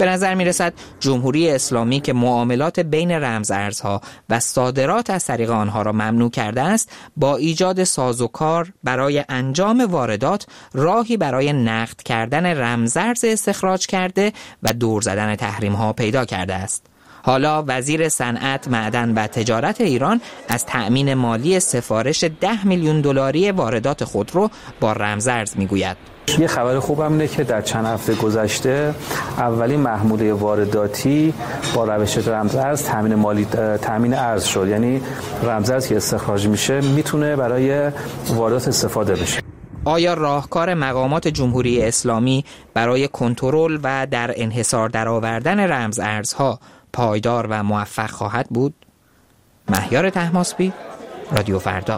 به نظر می رسد جمهوری اسلامی که معاملات بین رمزارزها و صادرات از طریق آنها را ممنوع کرده است، با ایجاد سازوکار برای انجام واردات راهی برای نقد کردن رمزارز استخراج کرده و دور زدن تحریم ها پیدا کرده است. حالا وزیر صنعت، معدن و تجارت ایران از تأمین مالی سفارش ده میلیون دلاری واردات خودرو با رمزارز میگوید. یه خبر خوبم اینه که در چند هفته گذشته اولین محموله وارداتی با روش رمزارز تامین مالی تامین ارز شد، یعنی رمزارز که استخراج میشه میتونه برای واردات استفاده بشه. آیا راهکار مقامات جمهوری اسلامی برای کنترل و در انحصار درآوردن رمزارزها پایدار و موفق خواهد بود؟ مهیار طهماسبی، رادیو فردا.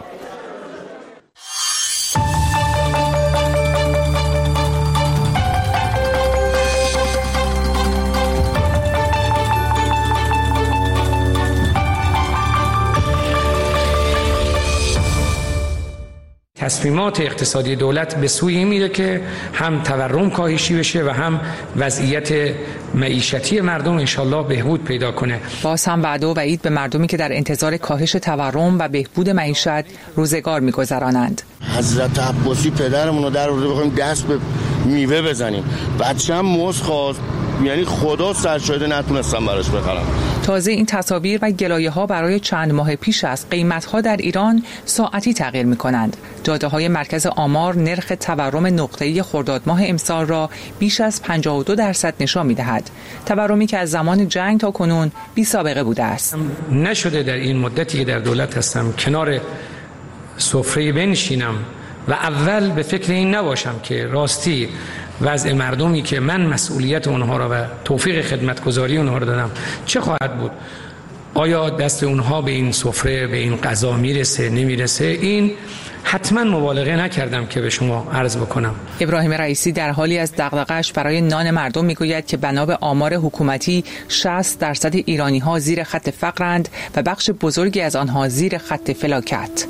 تصمیمات اقتصادی دولت به سوی این میره که هم تورم کاهشی بشه و هم وضعیت معیشتی مردم انشالله بهبود پیدا کنه. باز هم وعده و وعید به مردمی که در انتظار کاهش تورم و بهبود معیشت روزگار میگذرانند. حضرت عباسی پدرمون رو در آورده بخوایم دست به میوه بزنیم، بچه‌م موز خواست، یعنی خدا سرشاهده نتونستم براش بخرم. تازه این تصاویر و گلایه‌ها برای چند ماه پیش از قیمت‌ها در ایران ساعتی تغییر می‌کنند. داده‌های مرکز آمار نرخ تورم نقطه‌ای خرداد ماه امسال را بیش از پنجاه و دو درصد نشان می‌دهد. تورمی که از زمان جنگ تا کنون بی سابقه بوده است. نشده در این مدتی که در دولت هستم کنار سفره بنشینم و اول به فکر این نباشم که راستی وضع مردمی که من مسئولیت اونها را و توفیق خدمتگزاری اونها را دادم چه خواهد بود؟ آیا دست اونها به این سفره، به این غذا میرسه نمیرسه؟ این حتما مبالغه نکردم که به شما عرض بکنم. ابراهیم رئیسی در حالی از دغدغه‌اش برای نان مردم میگوید که بنا به آمار حکومتی شصت درصد ایرانی‌ها زیر خط فقرند و بخش بزرگی از آنها زیر خط فلاکت.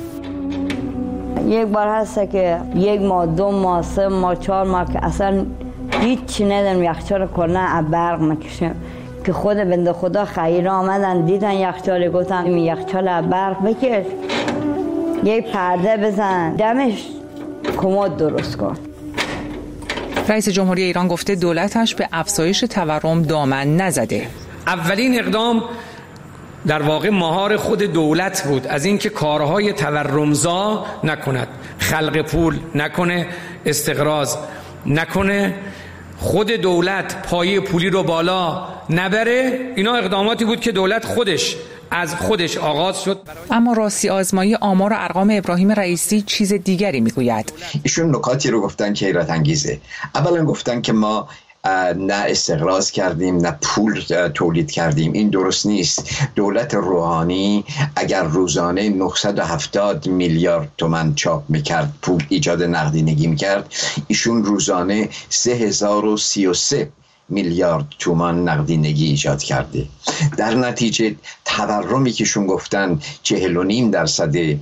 یک بار هست که یک ماه، دو ماه، سه ماه، چهار ماه که اصلا هیچ ندارم یخچال کنه برق نکشم که خود بنده خدا خیره آمدن دیدن یخچال، گفتن این یخچال برق بکش، یک پرده بزن، دمش کمد درست کن. رئیس جمهوری ایران گفته دولتش به افزایش تورم دامن نزده. اولین اقدام در واقع مهار خود دولت بود از اینکه کارهای تورمزا نکند، خلق پول نکنه، استقراض نکنه، خود دولت پایه پولی رو بالا نبره. اینا اقداماتی بود که دولت خودش از خودش آغاز شد. اما راستی آزمایی آمار و ارقام ابراهیم رئیسی چیز دیگری میگوید. ایشون نکاتی رو گفتن که حیرت انگیزه. اولا گفتن که ما نه استقراض کردیم نه پول تولید کردیم. این درست نیست. دولت روحانی اگر روزانه نهصد و هفتاد میلیارد تومان چاپ میکرد، پول ایجاد نقدینگی میکرد، ایشون روزانه سه هزار و سی و سه میلیارد تومان نقدینگی ایجاد کرده. در نتیجه تورمی که شون گفتن چهل و نیم درصده،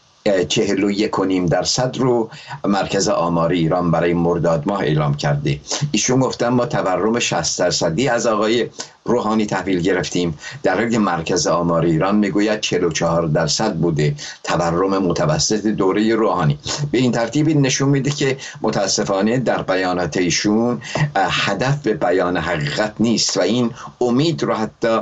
چهل و یک و نیم درصد رو مرکز آمار ایران برای مرداد ماه اعلام کرده. ایشون گفتن ما تورم شصت درصدی از آقای روحانی تحویل گرفتیم، در حالی که مرکز آمار ایران میگوید چهل و چهار درصد بوده تورم متوسط دوره روحانی. به این ترتیب نشون میده که متاسفانه در بیانات ایشون هدف به بیان حقیقت نیست و این امید رو حتی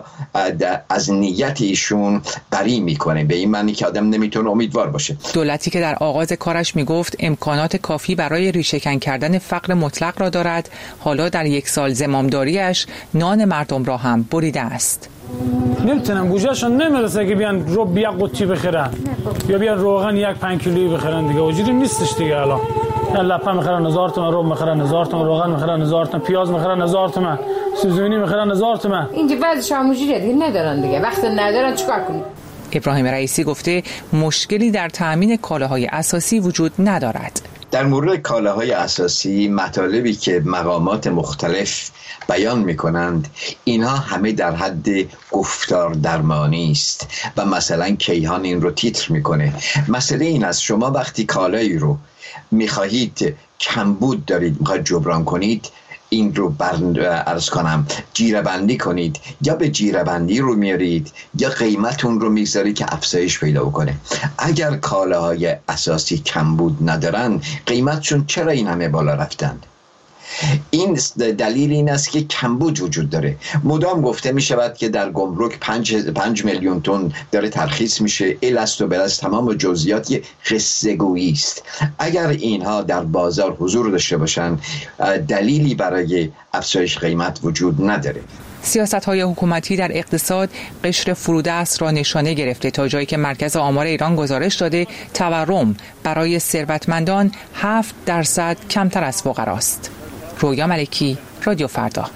از نیت ایشون بری میکنه، به این معنی که آدم نمیتونه امیدوار باشه. دولتی که در آغاز کارش میگفت امکانات کافی برای ریشه‌کن کردن فقر مطلق را دارد، حالا در یک سال زمامداریش نان مردم را هم بریده است. نمیتونم گوشهشون نمیرسه که بیان رو بیا قوطی بخرن یا بیان روغن یک پنج کیلویی بخرن دیگه. وجودی نیستش دیگه. الان لپه میخرن هزار تومان، رو میخرن هزار تومان، روغن میخرن هزار تومان، پیاز میخرن هزار تومان، سوزونی میخرن هزار تومان. اینجا بعضیش همونجوریه دیگه، ندارن دیگه. وقتی ندارن چیکار کنیم؟ ابراهیم رئیسی گفته مشکلی در تامین کالاهای اساسی وجود ندارد. در مورد کالاهای اساسی مطالبی که مقامات مختلف بیان می کنند اینها همه در حد گفتار درمانی است و مثلا کیهان این رو تیتر میکنه. مسئله این است شما وقتی کالایی رو میخواهید کمبود دارید میخواهید جبران کنید، این رو عرض کنم جیره‌بندی کنید، یا به جیره‌بندی رو میارید یا قیمتون رو میگذارید که افزایش پیدا کنه. اگر کالاهای اساسی کمبود ندارن، قیمتشون چرا این همه بالا رفتن؟ این دلیل این است که کمبود وجود داره. مدام گفته می شود که در گمرک پنج, پنج میلیون تن داره ترخیص میشه. الست و بلست تمام جزئیات قصه گویی است. اگر اینها در بازار حضور داشته باشند، دلیلی برای افزایش قیمت وجود نداره. سیاست‌های حکومتی در اقتصاد قشر فرودست را نشانه گرفته، تا جایی که مرکز آمار ایران گزارش داده تورم برای ثروتمندان هفت درصد کمتر از فقراست. رویا ملکی، رادیو فردا.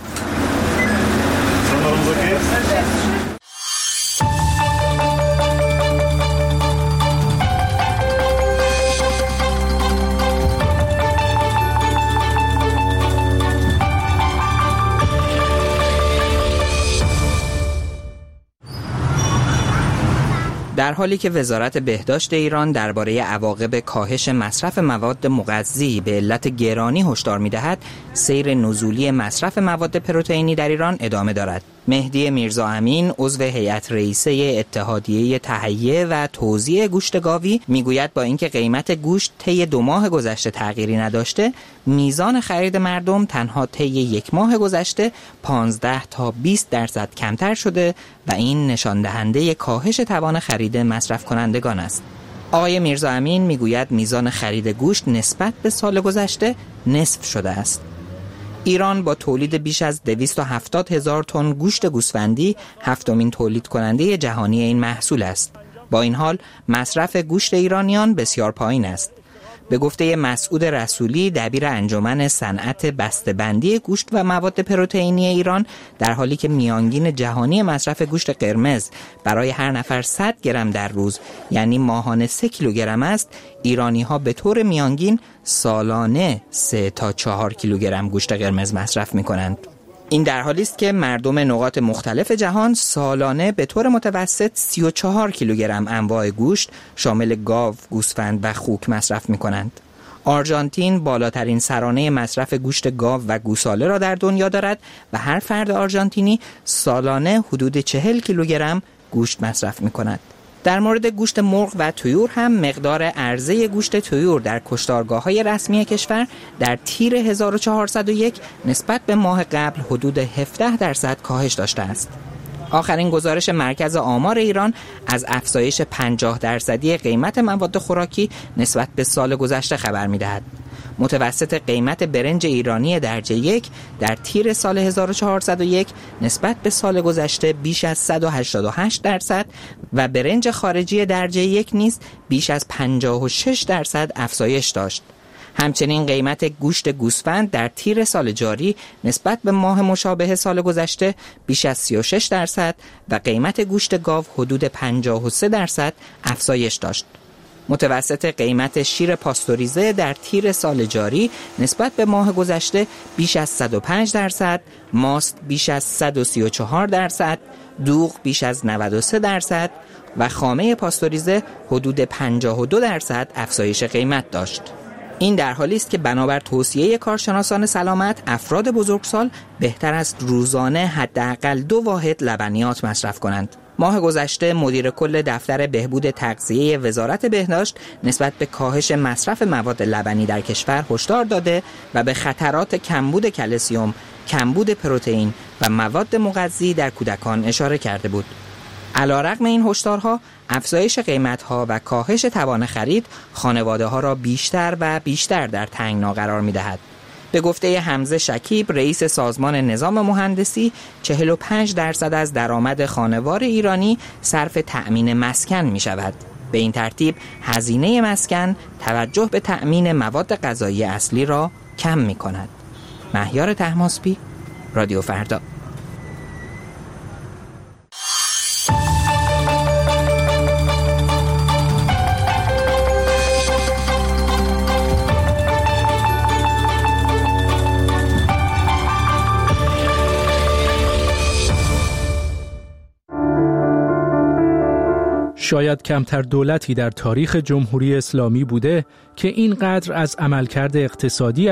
در حالی که وزارت بهداشت ایران درباره عواقب کاهش مصرف مواد مغذی به علت گرانی هشدار می‌دهد، سیر نزولی مصرف مواد پروتئینی در ایران ادامه دارد. مهدی میرزا امین، عضو هیئت رئیسه اتحادیه تهیه و توزیع گوشت گاوی، میگوید با اینکه قیمت گوشت طی دو ماه گذشته تغییری نداشته، میزان خرید مردم تنها طی یک ماه گذشته پانزده تا بیست درصد کمتر شده و این نشان دهنده کاهش توان خرید مصرف کنندگان است. آقای میرزا امین میگوید میزان خرید گوشت نسبت به سال گذشته نصف شده است. ایران با تولید بیش از دویست و هفتاد هزار تن گوشت گوسفندی هفتمین تولید کننده جهانی این محصول است. با این حال مصرف گوشت ایرانیان بسیار پایین است. به گفته مسعود رسولی، دبیر انجمن صنعت بسته‌بندی گوشت و مواد پروتئینی ایران، در حالی که میانگین جهانی مصرف گوشت قرمز برای هر نفر صد گرم در روز، یعنی ماهانه سه کیلوگرم است، ایرانی‌ها به طور میانگین سالانه سه تا چهار کیلوگرم گوشت قرمز مصرف می‌کنند. این در حالی است که مردم نقاط مختلف جهان سالانه به طور متوسط سی و چهار کیلوگرم انواع گوشت شامل گاو، گوسفند و خوک مصرف می‌کنند. آرژانتین بالاترین سرانه مصرف گوشت گاو و گوساله را در دنیا دارد و هر فرد آرژانتینی سالانه حدود چهل کیلوگرم گوشت مصرف می‌کند. در مورد گوشت مرغ و طیور هم مقدار عرضه گوشت طیور در کشتارگاه‌های رسمی کشور در تیر هزار و چهارصد و یک نسبت به ماه قبل حدود هفده درصد کاهش داشته است. آخرین گزارش مرکز آمار ایران از افزایش پنجاه درصدی قیمت مواد خوراکی نسبت به سال گذشته خبر می‌دهد. متوسط قیمت برنج ایرانی درجه یک در تیر سال هزار و چهارصد و یک نسبت به سال گذشته بیش از صد و هشتاد و هشت درصد و برنج خارجی درجه یک نیز بیش از پنجاه و شش درصد افزایش داشت. همچنین قیمت گوشت گوسفند در تیر سال جاری نسبت به ماه مشابه سال گذشته بیش از سی و شش درصد و قیمت گوشت گاو حدود پنجاه و سه درصد افزایش داشت. متوسط قیمت شیر پاستوریزه در تیر سال جاری نسبت به ماه گذشته بیش از صد و پنج درصد، ماست بیش از صد و سی و چهار درصد، دوغ بیش از نود و سه درصد و خامه پاستوریزه حدود پنجاه و دو درصد افزایش قیمت داشت. این در حالی است که بنابر توصیه کارشناسان سلامت، افراد بزرگسال بهتر است روزانه حداقل دو واحد لبنیات مصرف کنند. ماه گذشته مدیر کل دفتر بهبود تغذیه وزارت بهداشت نسبت به کاهش مصرف مواد لبنی در کشور هشدار داده و به خطرات کمبود کلسیم، کمبود پروتئین و مواد مغذی در کودکان اشاره کرده بود. علیرغم این هشدارها، افزایش قیمت‌ها و کاهش توان خرید خانواده‌ها را بیشتر و بیشتر در تنگنا قرار می‌دهد. به گفته حمزه شکیب، رئیس سازمان نظام مهندسی، چهل و پنج درصد از درآمد خانوار ایرانی صرف تأمین مسکن می شود. به این ترتیب هزینه مسکن توجه به تأمین مواد غذایی اصلی را کم می کند. مهیار طهماسبی، رادیو فردا. شاید کمتر دولتی در تاریخ جمهوری اسلامی بوده که اینقدر از عملکرد اقتصادیش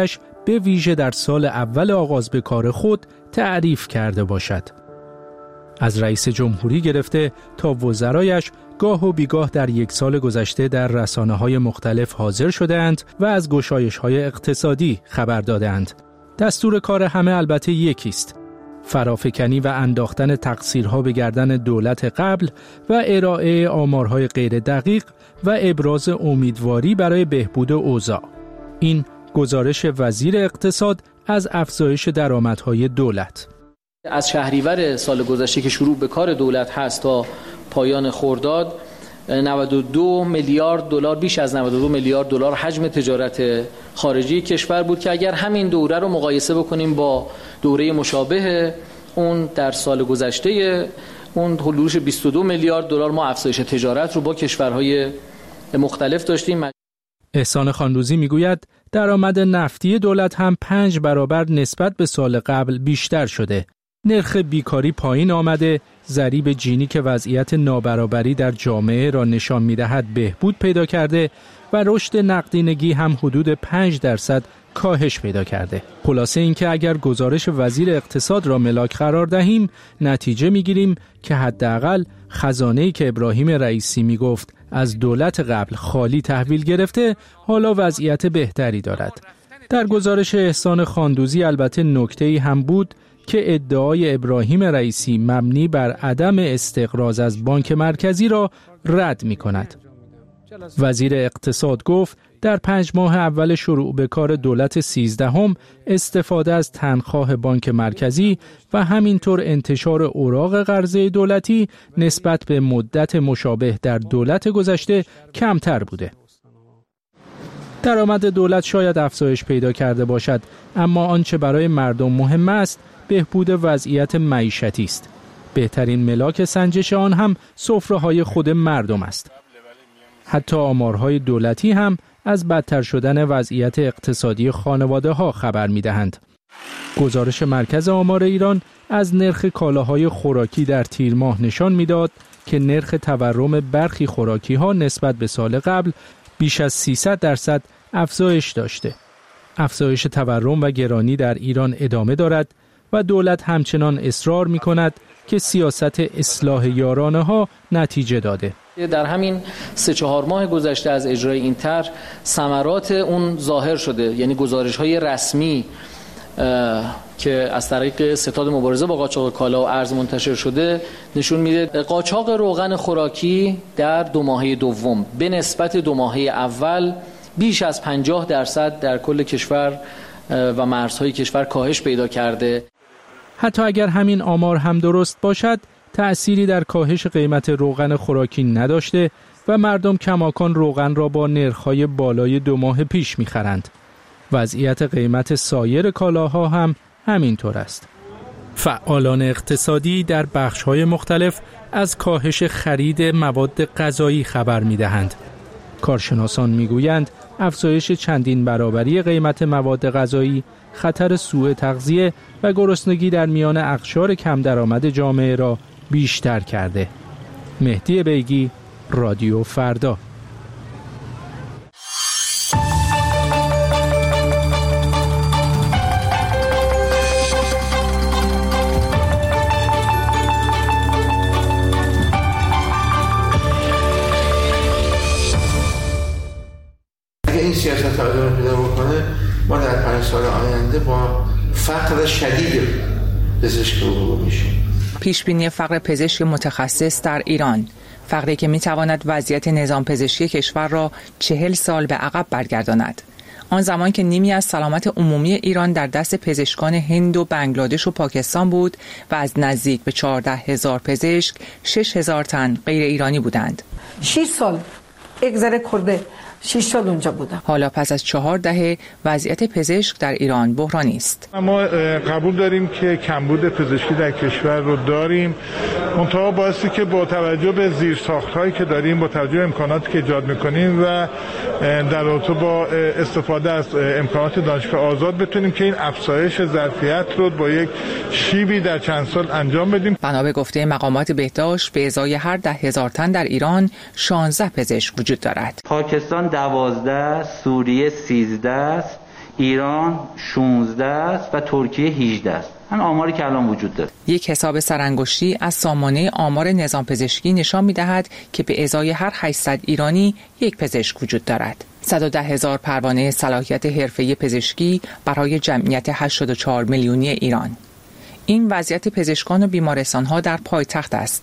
به ویژه در سال اول آغاز به کار خود تعریف کرده باشد. از رئیس جمهوری گرفته تا وزرایش گاه و بیگاه در یک سال گذشته در رسانه‌های مختلف حاضر شده‌اند و از گشایش‌های اقتصادی خبر داده‌اند. دستور کار همه البته یکیست: فرافکنی و انداختن تقصیرها به گردن دولت قبل و ارائه آمارهای غیر دقیق و ابراز امیدواری برای بهبود اوضاع. این گزارش وزیر اقتصاد از افزایش درآمدهای دولت. از شهریور سال گذشته که شروع به کار دولت هست تا پایان خرداد، نود و دو میلیارد دلار، بیش از نود و دو میلیارد دلار حجم تجارت خارجی کشور بود که اگر همین دوره رو مقایسه بکنیم با دوره مشابه اون در سال گذشته، اون حدود بیست و دو میلیارد دلار ما افزایش تجارت رو با کشورهای مختلف داشتیم. احسان خاندوزی میگوید درآمد نفتی دولت هم پنج برابر نسبت به سال قبل بیشتر شده. نرخ بیکاری پایین آمده، ضریب جینی که وضعیت نابرابری در جامعه را نشان می‌دهد بهبود پیدا کرده و رشد نقدینگی هم حدود پنج درصد کاهش پیدا کرده. خلاصه اینکه اگر گزارش وزیر اقتصاد را ملاک قرار دهیم، نتیجه می‌گیریم که حداقل خزانه‌ای که ابراهیم رئیسی میگفت از دولت قبل خالی تحویل گرفته، حالا وضعیت بهتری دارد. در گزارش احسان خاندوزی البته نکته‌ای هم بود که ادعای ابراهیم رئیسی مبنی بر عدم استقراض از بانک مرکزی را رد می کند. وزیر اقتصاد گفت در پنج ماه اول شروع به کار دولت سیزدهم استفاده از تنخواه بانک مرکزی و همینطور انتشار اوراق قرضه دولتی نسبت به مدت مشابه در دولت گذشته کمتر بوده. درآمد دولت شاید افزایش پیدا کرده باشد، اما آنچه برای مردم مهم است بهبود وضعیت معیشتی است. بهترین ملاک سنجش آن هم سفره‌های خود مردم است. حتی آمارهای دولتی هم از بدتر شدن وضعیت اقتصادی خانواده‌ها خبر می‌دهند. گزارش مرکز آمار ایران از نرخ کالاهای خوراکی در تیر ماه نشان می‌داد که نرخ تورم برخی خوراکی‌ها نسبت به سال قبل بیش از سیصد درصد افزایش داشته. افزایش تورم و گرانی در ایران ادامه دارد و دولت همچنان اصرار می کند که سیاست اصلاح یارانه ها نتیجه داده. در همین سه چهار ماه گذشته از اجرای این طرح ثمرات اون ظاهر شده، یعنی گزارش های رسمی که از طریق ستاد مبارزه با قاچاق کالا و ارز منتشر شده نشون میده قاچاق روغن خوراکی در دو ماهه دوم به نسبت دو ماهه اول بیش از پنجاه درصد در کل کشور و مرزهای کشور کاهش پیدا کرده. حتی اگر همین آمار هم درست باشد، تأثیری در کاهش قیمت روغن خوراکی نداشته و مردم کماکان روغن را با نرخ‌های بالای دو ماه پیش می‌خرند. وضعیت قیمت سایر کالاها هم همینطور است. فعالان اقتصادی در بخش‌های مختلف از کاهش خرید مواد غذایی خبر می‌دهند. کارشناسان می‌گویند افزایش چندین برابری قیمت مواد غذایی خطر سوء تغذیه و گرسنگی در میان اقشار کم درآمد جامعه را بیشتر کرده. مهدی بیگی، رادیو فردا. اگه این سیاست ها ادامه پیدا بکنه، ما در پنج سال آینده با فقر شدید پزشک روبرو میشیم. پیشبینی فقر پزشک متخصص در ایران، فقری که میتواند وضعیت نظام پزشکی کشور را چهل سال به عقب برگرداند. آن زمان که نیمی از سلامت عمومی ایران در دست پزشکان هند و بنگلادش و پاکستان بود و از نزدیک به چهارده هزار پزشک شش هزار تن غیر ایرانی بودند. شش سال اگذره کرده، شش سال اونجا بودم. حالا پس از چهار دهه وضعیت پزشک در ایران بحرانی است. ما قبول داریم که کمبود پزشکی در کشور رو داریم، منتها بایستی که با توجه به زیرساخت‌هایی که داریم، با توجه به امکاناتی که ایجاد می‌کنیم و در رابطه با استفاده از امکانات دانشگاه آزاد بتونیم که این افزایش ظرفیت رو با یک شیبی در چند سال انجام بدیم. بنا به گفته مقامات بهداشت به ازای هر ده هزار تن در ایران شانزده پزشک وجود دارد. پاکستان دوازده، سوریه سیزده است، ایران شانزده است و ترکیه هجده است. همین آماری که الان وجود داره. یک حساب سرانگشتی از سامانه آمار نظام پزشکی نشان می‌دهد که به ازای هر هشتصد ایرانی یک پزشک وجود دارد. صد و ده هزار پروانه صلاحیت حرفه‌ای پزشکی برای جمعیت هشتاد و چهار میلیونی ایران. این وضعیت پزشکان و بیمارستان‌ها در پایتخت است.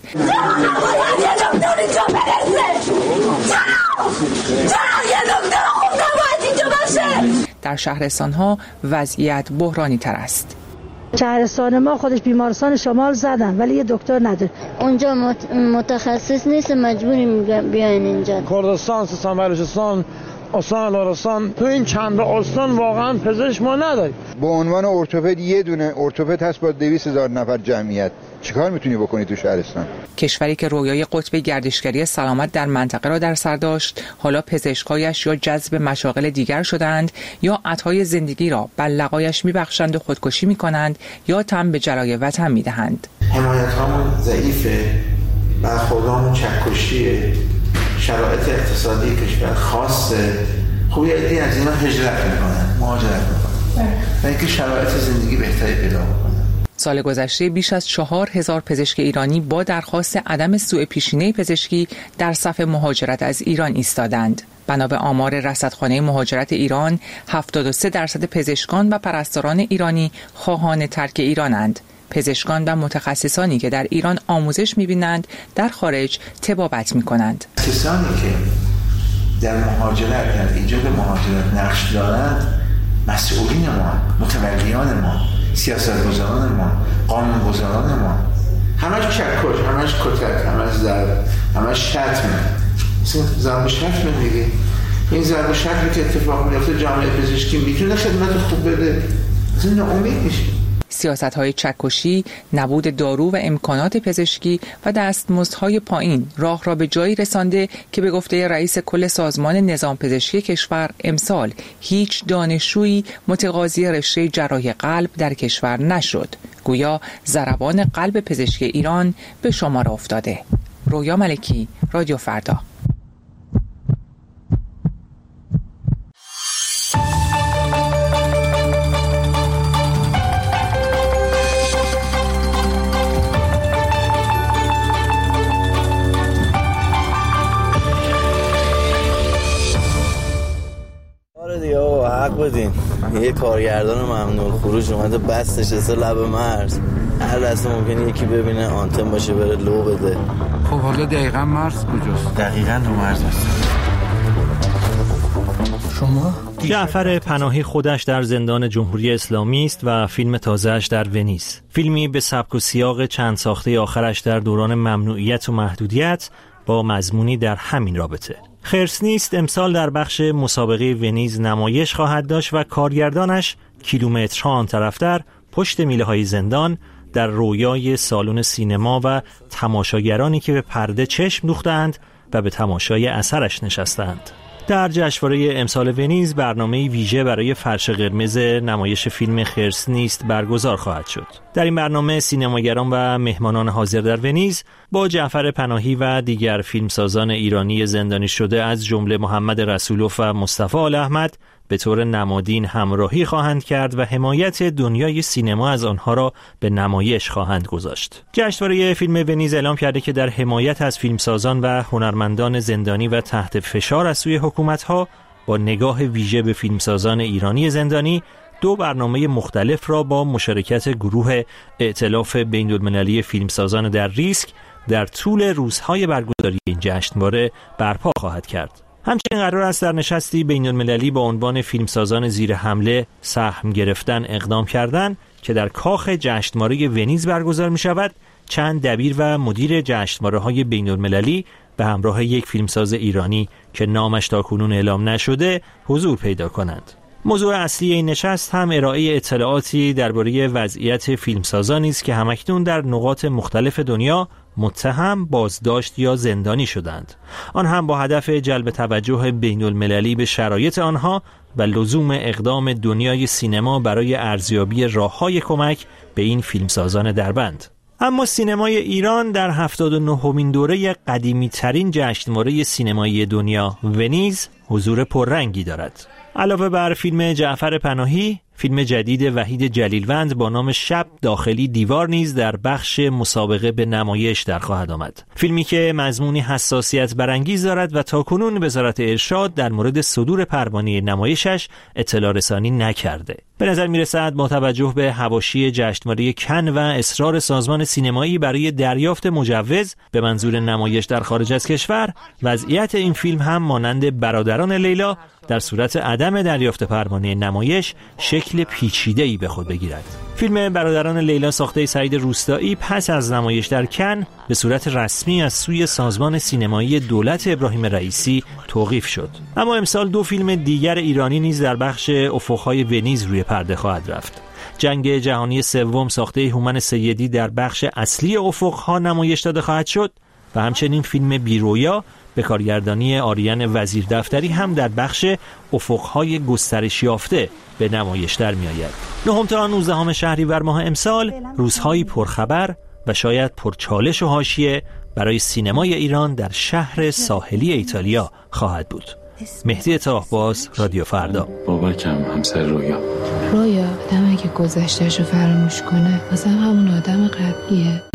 در شهرستان‌ها وضعیت بحرانی تر است. شهرستان ما خودش بیمارستان شمال زدن ولی یه دکتر نداره. اونجا متخصص نیست، مجبوریم بیاین اینجا. کردستان، سیستان بلوچستان، استان لرستان، تو این چند استان واقعا پزشک ما نداریم. به عنوان ارتوپد یه دونه ارتوپد هست با دویست هزار نفر جمعیت. چیکار میتونی بکنی تو شهرستان؟ کشوری که رویای قطب گردشگری سلامت در منطقه را در سر داشت، حالا پزشکایش یا جذب مشاغل دیگر شدند یا عطای زندگی را بر لقایش میبخشند و خودکشی میکنند یا تن به جلای وطن میدهند. حمایت هامون ضعیفه، برخوردامون چکشیه، شرایط اقتصادی کشور خاصه. خوبی عدی از اینا هجرت میکنن، مهاجرت میکنن و اینکه شرایط زندگی بهتری پیدا کنن. سال گذشته بیش از چهار هزار پزشک ایرانی با درخواست عدم سوء پیشینه پزشکی در صف مهاجرت از ایران ایستادند. بنا به آمار رصدخانه مهاجرت ایران، هفتاد و سه درصد پزشکان و پرستاران ایرانی خواهان ترک ایرانند. پزشکان و متخصصانی که در ایران آموزش می‌بینند در خارج طبابت می‌کنند. کسانی که در مهاجرت در ایجاد مهاجرت نقش دارند مسئولین ما، متولیان ما، سیاستگزاران ما، قانونگذاران ما، همش چکش، همش کتک، همش ضرب، همش شتم. ضرب و شتم دیگه. این ضرب و شتمی که اتفاق میفته جامعه پزشکی میتونه خدمت خوب بده. اصلا ناامید میشه. سیاست‌های چکشی، نبود دارو و امکانات پزشکی و دستمزدهای پایین راه را به جایی رسانده که به گفته رئیس کل سازمان نظام پزشکی کشور امسال هیچ دانشجویی متقاضی رشته جراحی قلب در کشور نشد. گویا ضربان قلب پزشکی ایران به شمار افتاده. رویا ملکی، رادیو فردا. حق بدین. یه کارگردان ممنوع خروج اومده بس نشسته لب مرز، هر لحظه ممکنه یکی ببینه آنتن باشه بره لو بده. خب حالا دقیقاً مرز کجاست؟ دقیقاً رو مرز است. شما؟ جعفر پناهی خودش در زندان جمهوری اسلامی است و فیلم تازه‌اش در ونیز. فیلمی به سبک و سیاق چند ساخته آخرش در دوران ممنوعیت و محدودیت با مضمونی در همین رابطه. خرس نیست امسال در بخش مسابقه ونیز نمایش خواهد داشت و کارگردانش کیلومترها آن طرفتر پشت میله های زندان در رویای سالن سینما و تماشاگرانی که به پرده چشم دوختند و به تماشای اثرش نشستند. در جشنواره امسال ونیز برنامه ویژه برای فرش قرمز نمایش فیلم خرس نیست برگزار خواهد شد. در این برنامه سینماگران و مهمانان حاضر در ونیز با جعفر پناهی و دیگر فیلمسازان ایرانی زندانی شده از جمله محمد رسولوف و مصطفی آل احمد به طور نمادین همراهی خواهند کرد و حمایت دنیای سینما از آنها را به نمایش خواهند گذاشت. جشنواره فیلم ونیز اعلام کرده که در حمایت از فیلمسازان و هنرمندان زندانی و تحت فشار از سوی حکومت‌ها با نگاه ویژه به فیلمسازان ایرانی زندانی دو برنامه مختلف را با مشارکت گروه ائتلاف بین‌المللی فیلمسازان در ریسک در طول روزهای برگزاری این جشنواره برپا خواهد کرد. همچنین قرار است در نشستی بین‌المللی با عنوان فیلمسازان زیر حمله سهم گرفتن اقدام کردن که در کاخ جشنواره ونیز برگزار می شود چند دبیر و مدیر جشنواره‌های بین‌المللی به همراه یک فیلمساز ایرانی که نامش تاکنون اعلام نشده حضور پیدا کنند. موضوع اصلی این نشست هم ارائه اطلاعاتی درباره وضعیت فیلمسازانی است که همکنون در نقاط مختلف دنیا متهم، بازداشت یا زندانی شدند. آن هم با هدف جلب توجه بین‌المللی به شرایط آنها و لزوم اقدام دنیای سینما برای ارزیابی راه‌های کمک به این فیلمسازان دربند. اما سینمای ایران در هفتاد و نهمین دوره قدیمی ترین جشنواره سینمایی دنیا ونیز حضور پررنگی دارد. علاوه بر فیلم جعفر پناهی، فیلم جدید وحید جلیلوند با نام شب داخلی دیوار نیز در بخش مسابقه به نمایش در خواهد آمد. فیلمی که مضمونی حساسیت برانگیز دارد و تاکنون وزارت ارشاد در مورد صدور پروانه نمایشش اطلاع رسانی نکرده. به نظر میرسد با توجه به حواشی جشنواره کن و اصرار سازمان سینمایی برای دریافت مجوز به منظور نمایش در خارج از کشور، وضعیت این فیلم هم مانند برادران لیلا در صورت عدم دریافت پروانه نمایش شکل پیچیده‌ای به خود بگیرد. فیلم برادران لیلا ساخته سعید روستایی پس از نمایش در کن به صورت رسمی از سوی سازمان سینمایی دولت ابراهیم رئیسی توقیف شد. اما امسال دو فیلم دیگر ایرانی نیز در بخش افق‌های ونیز روی پرده خواهد رفت. جنگ جهانی سوم ساخته هومن سیدی در بخش اصلی افق‌ها نمایش داده خواهد شد و همچنین فیلم بیرویا به کارگردانی آریان وزیر دفتری هم در بخش افق‌های گسترش یافته به نمایش در می‌آید. نهم تا نوزدهم شهریور ماه امسال روزهایی پرخبر و شاید پرچالش و حاشیه برای سینمای ایران در شهر ساحلی ایتالیا خواهد بود. مهدی طاهباز، رادیو فردا. بابکم همسر رویا. رویا آدم اگه گذشته‌شو فراموش کنه، مثلا همون آدم قبلیه.